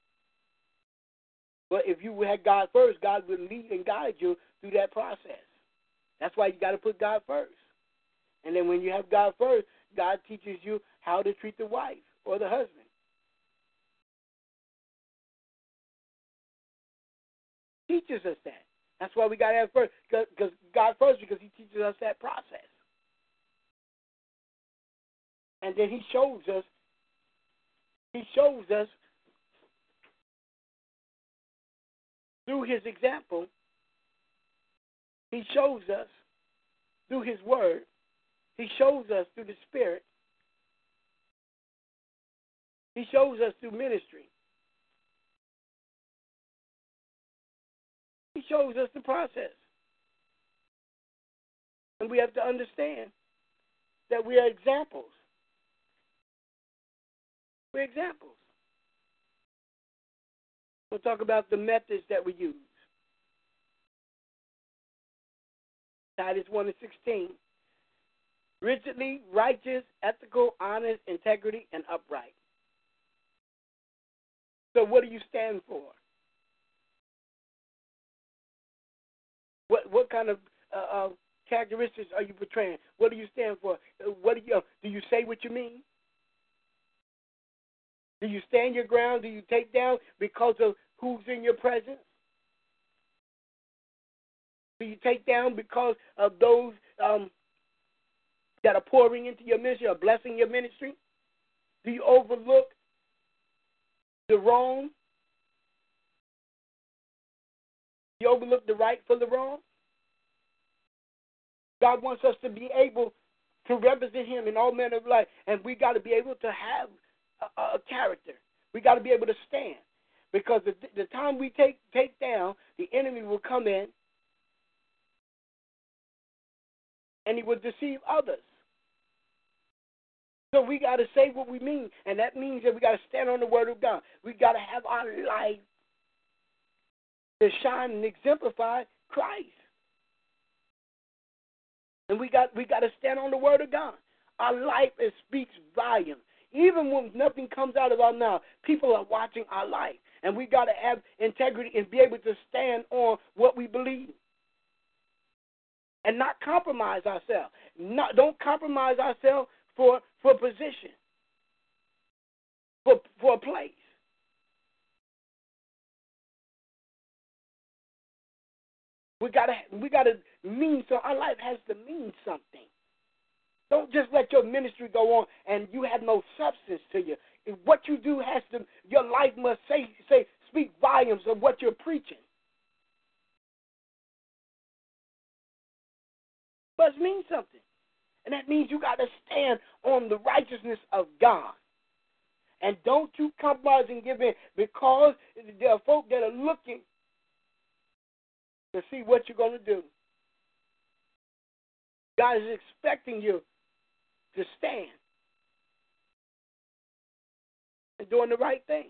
But if you had God first, God would lead and guide you through that process. That's why you got to put God first. And then when you have God first, God teaches you how to treat the wife or the husband. Teaches us that. That's why we got to have first, because God first, because He teaches us that process. And then He shows us through His example. He shows us through His word. He shows us through the Spirit. He shows us through ministry. He shows us the process. And we have to understand that we are examples. We're examples. We'll talk about the methods that we use. Titus 1:16. Rigidly righteous, ethical, honest, integrity, and upright. So what do you stand for? What kind of characteristics are you portraying? What do you stand for? Do you say what you mean? Do you stand your ground? Do you take down because of who's in your presence? Do you take down because of those that are pouring into your ministry or blessing your ministry? Do you overlook the wrong? Do you overlook the right for the wrong? God wants us to be able to represent Him in all manner of life, and we got to be able to have a character. We got to be able to stand, because the time we take down, the enemy will come in, and he will deceive others. So we got to say what we mean, and that means that we got to stand on the word of God. We got to have our life to shine and exemplify Christ. And we got to stand on the word of God. Our life speaks volume. Even when nothing comes out of our mouth, people are watching our life. And we got to have integrity and be able to stand on what we believe. And not compromise ourselves. Don't compromise ourselves for position, for a place. We gotta mean so. Our life has to mean something. Don't just let your ministry go on and you have no substance to you. What you do has to. Your life must speak volumes of what you're preaching. Must mean something, and that means you got to stand on the righteousness of God. And don't you compromise and give in, because there are folk that are looking to see what you're going to do. God is expecting you to stand and doing the right thing.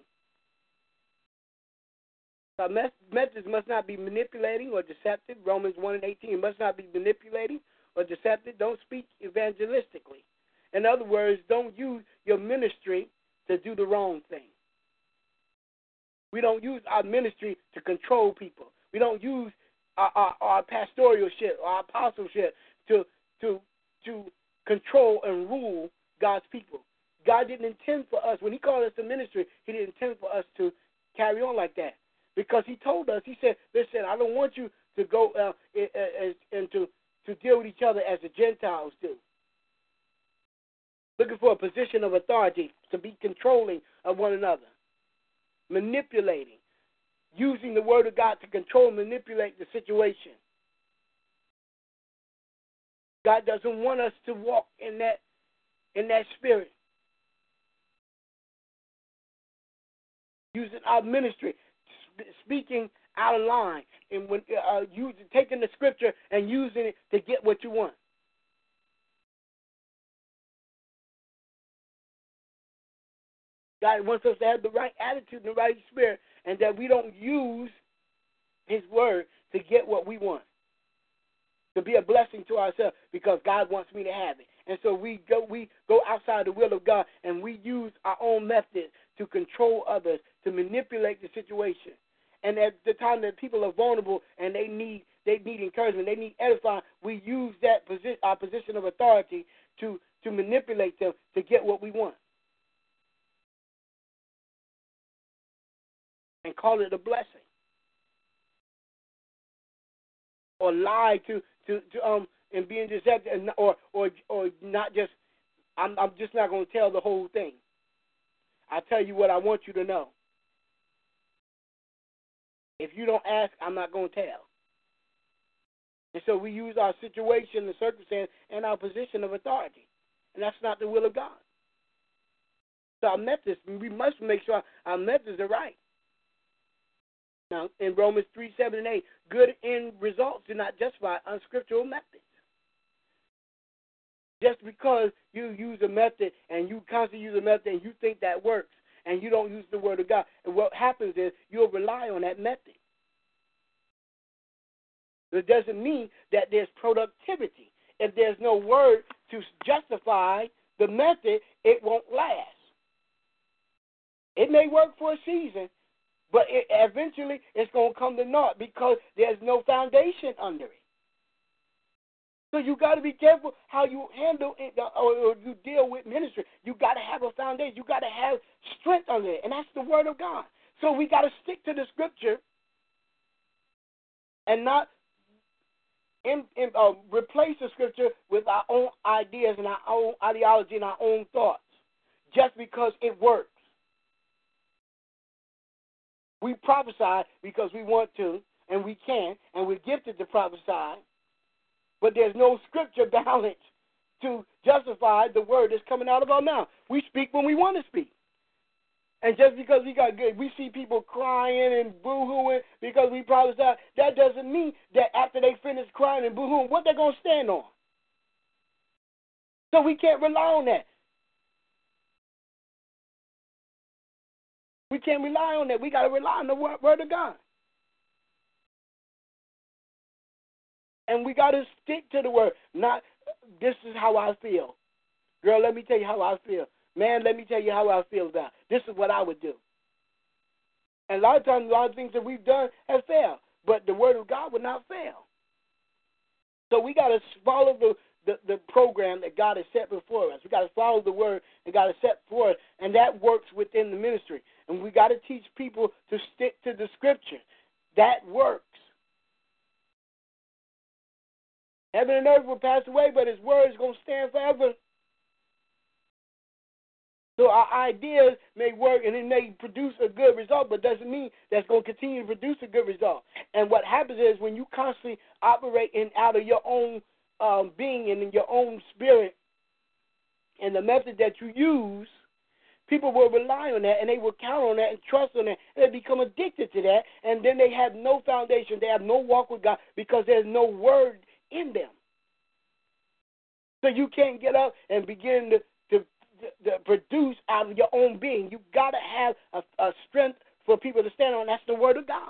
Our message must not be manipulating or deceptive. Romans 1:18 must not be manipulating or deceptive. Don't speak evangelistically. In other words, don't use your ministry to do the wrong thing. We don't use our ministry to control people. We don't use our pastoralship, our apostleship to control and rule God's people. God didn't intend for us, when he called us to ministry, he didn't intend for us to carry on like that. Because he told us, he said, listen, I don't want you to go and to deal with each other as the Gentiles do. Looking for a position of authority, to be controlling of one another. Manipulating. Using the word of God to control and manipulate the situation. God doesn't want us to walk in that spirit. Using our ministry, speaking out of line, and when taking the scripture and using it to get what you want. God wants us to have the right attitude and the right spirit, and that we don't use his word to get what we want, to be a blessing to ourselves, because God wants me to have it. And so we go outside the will of God, and we use our own methods to control others, to manipulate the situation. And at the time that people are vulnerable and they need encouragement, they need edifying, we use that our position of authority to manipulate them to get what we want. And call it a blessing. Or lie to and being deceptive, or not just, I'm just not going to tell the whole thing. I tell you what I want you to know. If you don't ask, I'm not going to tell. And so we use our situation, the circumstance, and our position of authority. And that's not the will of God. So our methods, we must make sure our methods are right. Now, in Romans 3:7-8, good end results do not justify unscriptural methods. Just because you use a method and you constantly use a method and you think that works and you don't use the word of God, and what happens is you'll rely on that method. It doesn't mean that there's productivity. If there's no word to justify the method, it won't last. It may work for a season, but eventually it's going to come to naught because there's no foundation under it. So you got to be careful how you handle it, or you deal with ministry. You got to have a foundation. You got to have strength under it, and that's the word of God. So we got to stick to the scripture and not replace the scripture with our own ideas and our own ideology and our own thoughts just because it works. We prophesy because we want to, and we can, and we're gifted to prophesy, but there's no scripture balance to justify the word that's coming out of our mouth. We speak when we want to speak. And just because we see people crying and boo-hooing because we prophesy, that doesn't mean that after they finish crying and boo-hooing, what they're going to stand on. So we can't rely on that. We can't rely on that. We got to rely on the word of God. And we got to stick to the word. Not, this is how I feel. Girl, let me tell you how I feel. Man, let me tell you how I feel about it. This is what I would do. And a lot of times, a lot of things that we've done have failed. But the word of God would not fail. So we got to follow the program that God has set before us. We got to follow the word that God has set before us. And that works within the ministry. And we got to teach people to stick to the scripture. That works. Heaven and earth will pass away, but his word is going to stand forever. So our ideas may work and it may produce a good result, but doesn't mean that's going to continue to produce a good result. And what happens is when you constantly operate out of your own being and in your own spirit and the method that you use, people will rely on that and they will count on that and trust on that. And they become addicted to that, and then they have no foundation. They have no walk with God because there's no word in them. So you can't get up and begin to produce out of your own being. You got to have a strength for people to stand on. That's the word of God.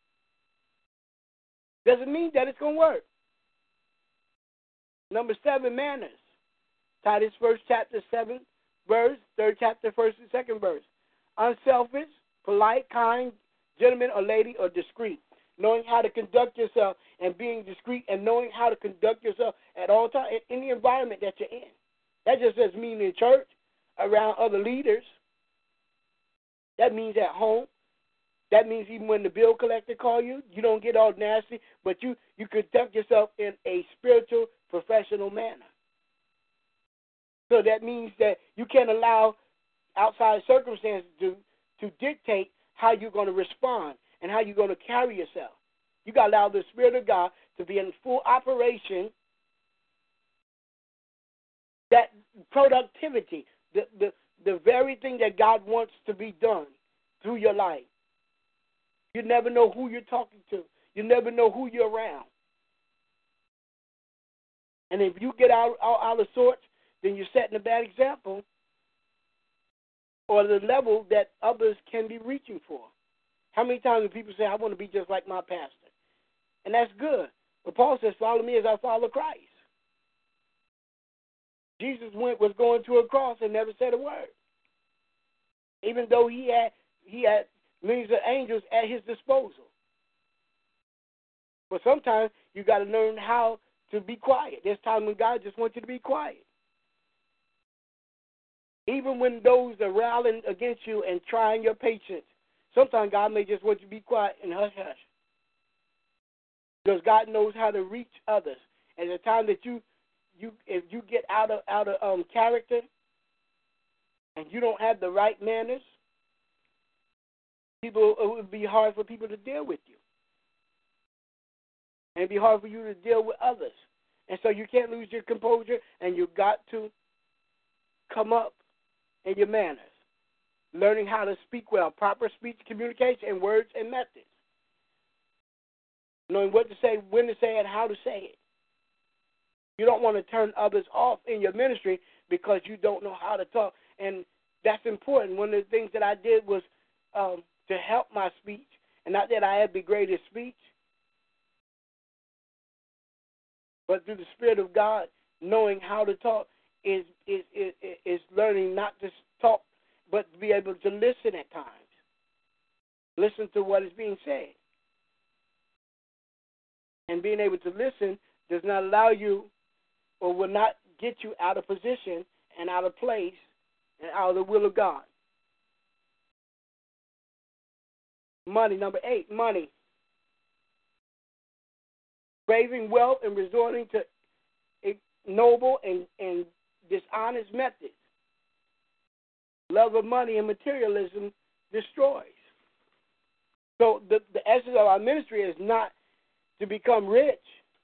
Doesn't mean that it's going to work. Number 7, manners. Titus 1st chapter 7 verse, 3rd chapter 1st and 2nd verse. Unselfish, polite, kind, gentleman or lady, or discreet. Knowing how to conduct yourself and being discreet and knowing how to conduct yourself at all times in the environment that you're in. That just doesn't mean in church, around other leaders. That means at home. That means even when the bill collector call you, you don't get all nasty, but you conduct yourself in a spiritual, professional manner. So that means that you can't allow outside circumstances to dictate how you're going to respond and how you're going to carry yourself. You got to allow the Spirit of God to be in full operation. That productivity, the very thing that God wants to be done through your life. You never know who you're talking to. You never know who you're around. And if you get out of sorts, then you're setting a bad example or the level that others can be reaching for. How many times do people say, I want to be just like my pastor? And that's good. But Paul says, follow me as I follow Christ. Jesus was going to a cross and never said a word. Even though he had millions of angels at his disposal. But sometimes you got to learn how to be quiet. There's times when God just wants you to be quiet. Even when those are rallying against you and trying your patience, sometimes God may just want you to be quiet and hush, hush. Because God knows how to reach others. And the time that if you get out of character and you don't have the right manners, it would be hard for people to deal with you. And it'd be hard for you to deal with others. And so you can't lose your composure, and you've got to come up in your manners. Learning how to speak well, proper speech, communication, and words and methods. Knowing what to say, when to say it, how to say it. You don't want to turn others off in your ministry because you don't know how to talk. And that's important. One of the things that I did was to help my speech, and not that I had the greatest speech, but through the Spirit of God, knowing how to talk is learning not to talk, but to be able to listen at times. Listen to what is being said. And being able to listen does not allow you or will not get you out of position and out of place and out of the will of God. Money, number 8, money. Craving wealth and resorting to ignoble and dishonest methods. Love of money and materialism destroys. So the essence of our ministry is not to become rich.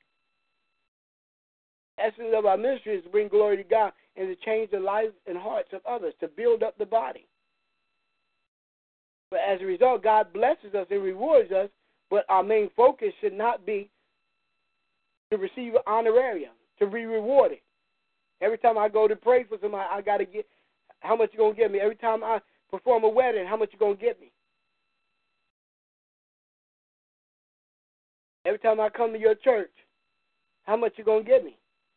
The essence of our ministry is to bring glory to God and to change the lives and hearts of others, to build up the body. But as a result, God blesses us and rewards us, but our main focus should not be to receive an honorarium, to be rewarded. Every time I go to pray for somebody, I got to get, how much you going to give me? Every time I perform a wedding, how much you going to give me? Every time I come to your church, how much you going to give me?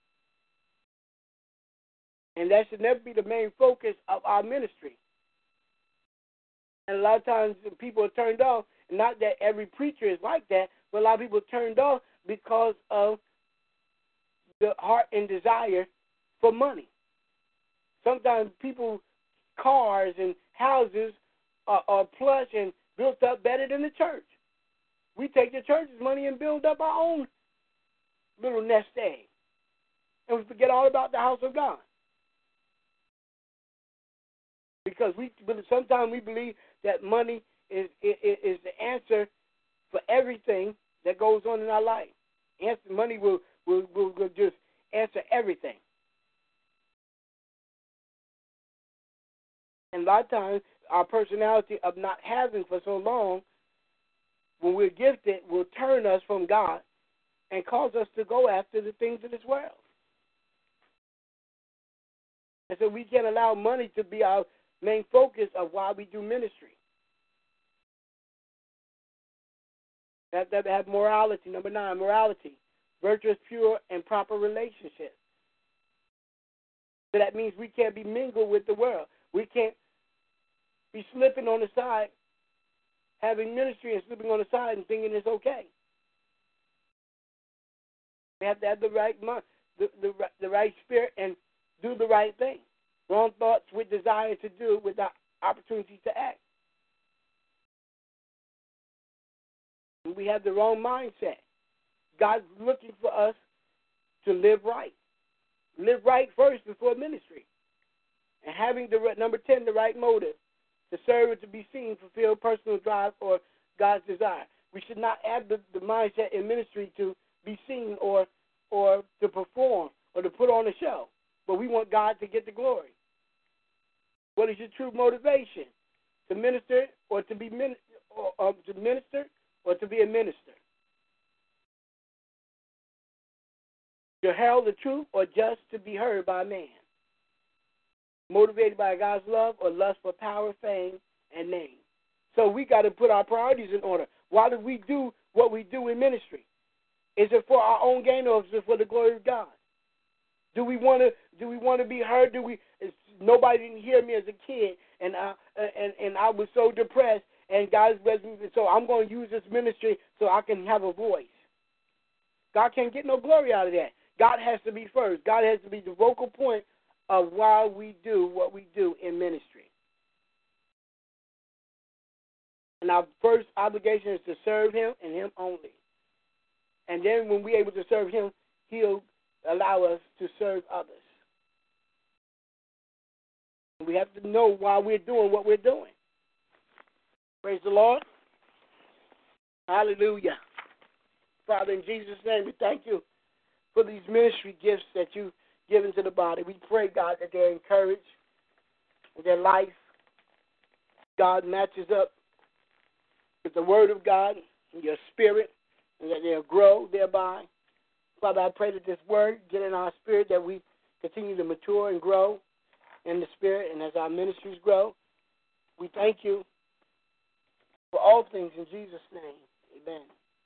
And that should never be the main focus of our ministry. And a lot of times people are turned off, not that every preacher is like that, but a lot of people are turned off because of the heart and desire for money. Sometimes people's cars and houses are plush and built up better than the church. We take the church's money and build up our own little nest egg. And we forget all about the house of God. Because sometimes we believe that money is the answer for everything that goes on in our life. Money will just answer everything. And a lot of times, our personality of not having for so long, when we're gifted, will turn us from God and cause us to go after the things of this world. And so we can't allow money to be our main focus of why we do ministry. We have to have morality. Number 9, morality. Virtuous, pure, and proper relationships. So that means we can't be mingled with the world. We can't be slipping on the side, having ministry and slipping on the side and thinking it's okay. We have to have the right mind, the right spirit, and do the right thing. Wrong thoughts with desire to do without opportunity to act. And we have the wrong mindset. God's looking for us to live right. Live right first before ministry. And having number 10, the right motive. To serve or to be seen, fulfill personal drive or God's desire. We should not add the mindset in ministry to be seen or to perform or to put on a show. But we want God to get the glory. What is your true motivation? To minister or to be to minister or to be a minister? To herald the truth or just to be heard by man? Motivated by God's love or lust for power, fame, and name. So we got to put our priorities in order. Why do we do what we do in ministry? Is it for our own gain or is it for the glory of God? Do we want to be heard? Nobody didn't hear me as a kid, and I was so depressed, and God's blessed me, so I'm going to use this ministry so I can have a voice. God can't get no glory out of that. God has to be first. God has to be the vocal point of why we do what we do in ministry. And our first obligation is to serve Him and Him only. And then when we're able to serve Him, He'll allow us to serve others. And we have to know why we're doing what we're doing. Praise the Lord. Hallelujah. Father, in Jesus' name, we thank you for these ministry gifts that you've given to the body. We pray, God, that they're encouraged, that their life, God, matches up with the Word of God and your spirit, and that they'll grow thereby. Father, I pray that this Word get in our spirit, that we continue to mature and grow in the spirit, and as our ministries grow, we thank you for all things in Jesus' name. Amen.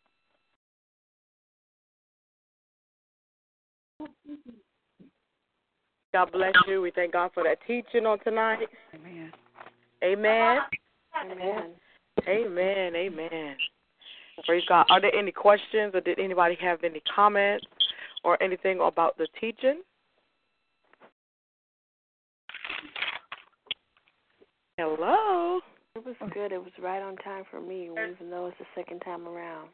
God bless you. We thank God for that teaching on tonight. Amen. Amen. Amen. Amen. Amen. Praise God. Are there any questions or did anybody have any comments or anything about the teaching? Hello. It was good. It was right on time for me, even though it's the second time around.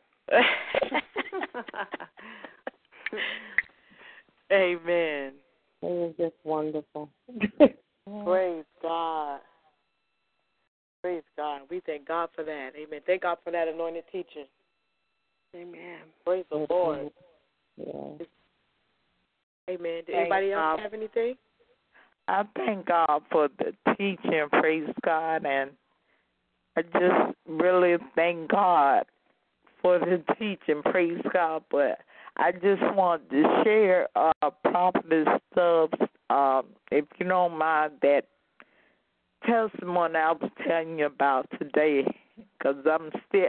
Amen. It was just wonderful. Praise God. Praise God. We thank God for that. Amen. Thank God for that anointed teaching. Amen. Praise the Lord. Yeah. Amen. Did anybody else have anything? I thank God for the teaching, praise God, and I just really thank God for the teaching, praise God, but I just want to share Prophetess Stubbs, if you don't mind, that testimony I was telling you about today, because I'm still,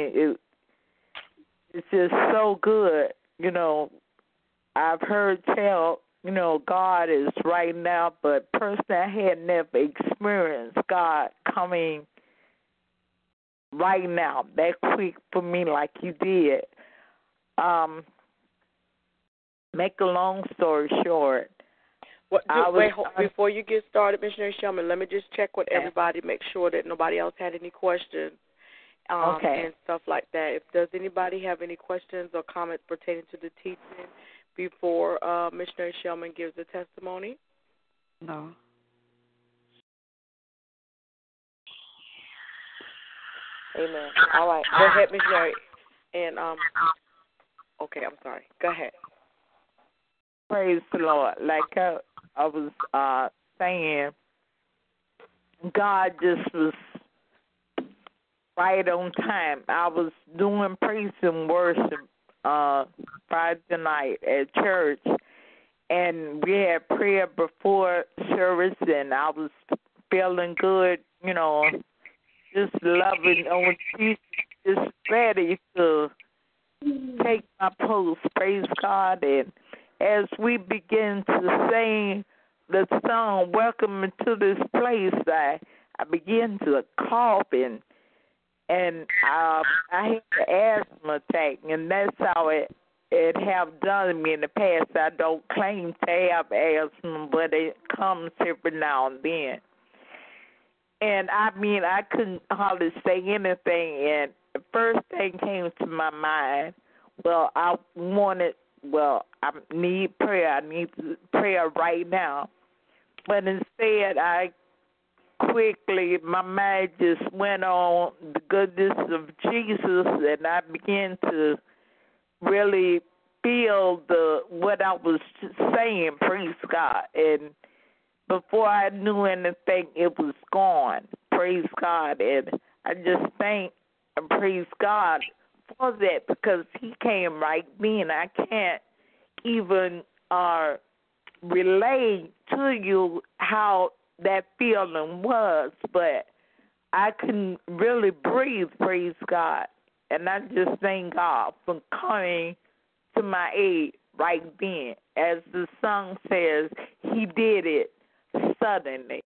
it's just so good. You know, I've heard tell, you know, God is right now, but personally I had never experienced God coming right now that quick for me like you did. Make a long story short. Before you get started, Missionary Shelman, let me just check with everybody, make sure that nobody else had any questions and stuff like that. Does anybody have any questions or comments pertaining to the teaching before Missionary Shelman gives the testimony? No. Amen. All right. Go ahead, Missionary. And, okay, I'm sorry. Go ahead. Praise the Lord. Like I was saying, God just was right on time. I was doing praise and worship Friday night at church, and we had prayer before service, and I was feeling good, you know, just loving on Jesus, just ready to take my post. Praise God. And as we begin to sing the song, Welcome to This Place, I began to cough, and I had an asthma attack, and that's how it have done me in the past. I don't claim to have asthma, but it comes every now and then. And I couldn't hardly say anything, and the first thing came to my mind, I need prayer. I need prayer right now. But instead, my mind just went on the goodness of Jesus, and I began to really feel what I was saying, praise God. And before I knew anything, it was gone, praise God. And I just thank and praise God for that, because he came right then. I can't even relate to you how that feeling was, but I couldn't really breathe, praise God. And I just thank God for coming to my aid right then. As the song says, he did it suddenly.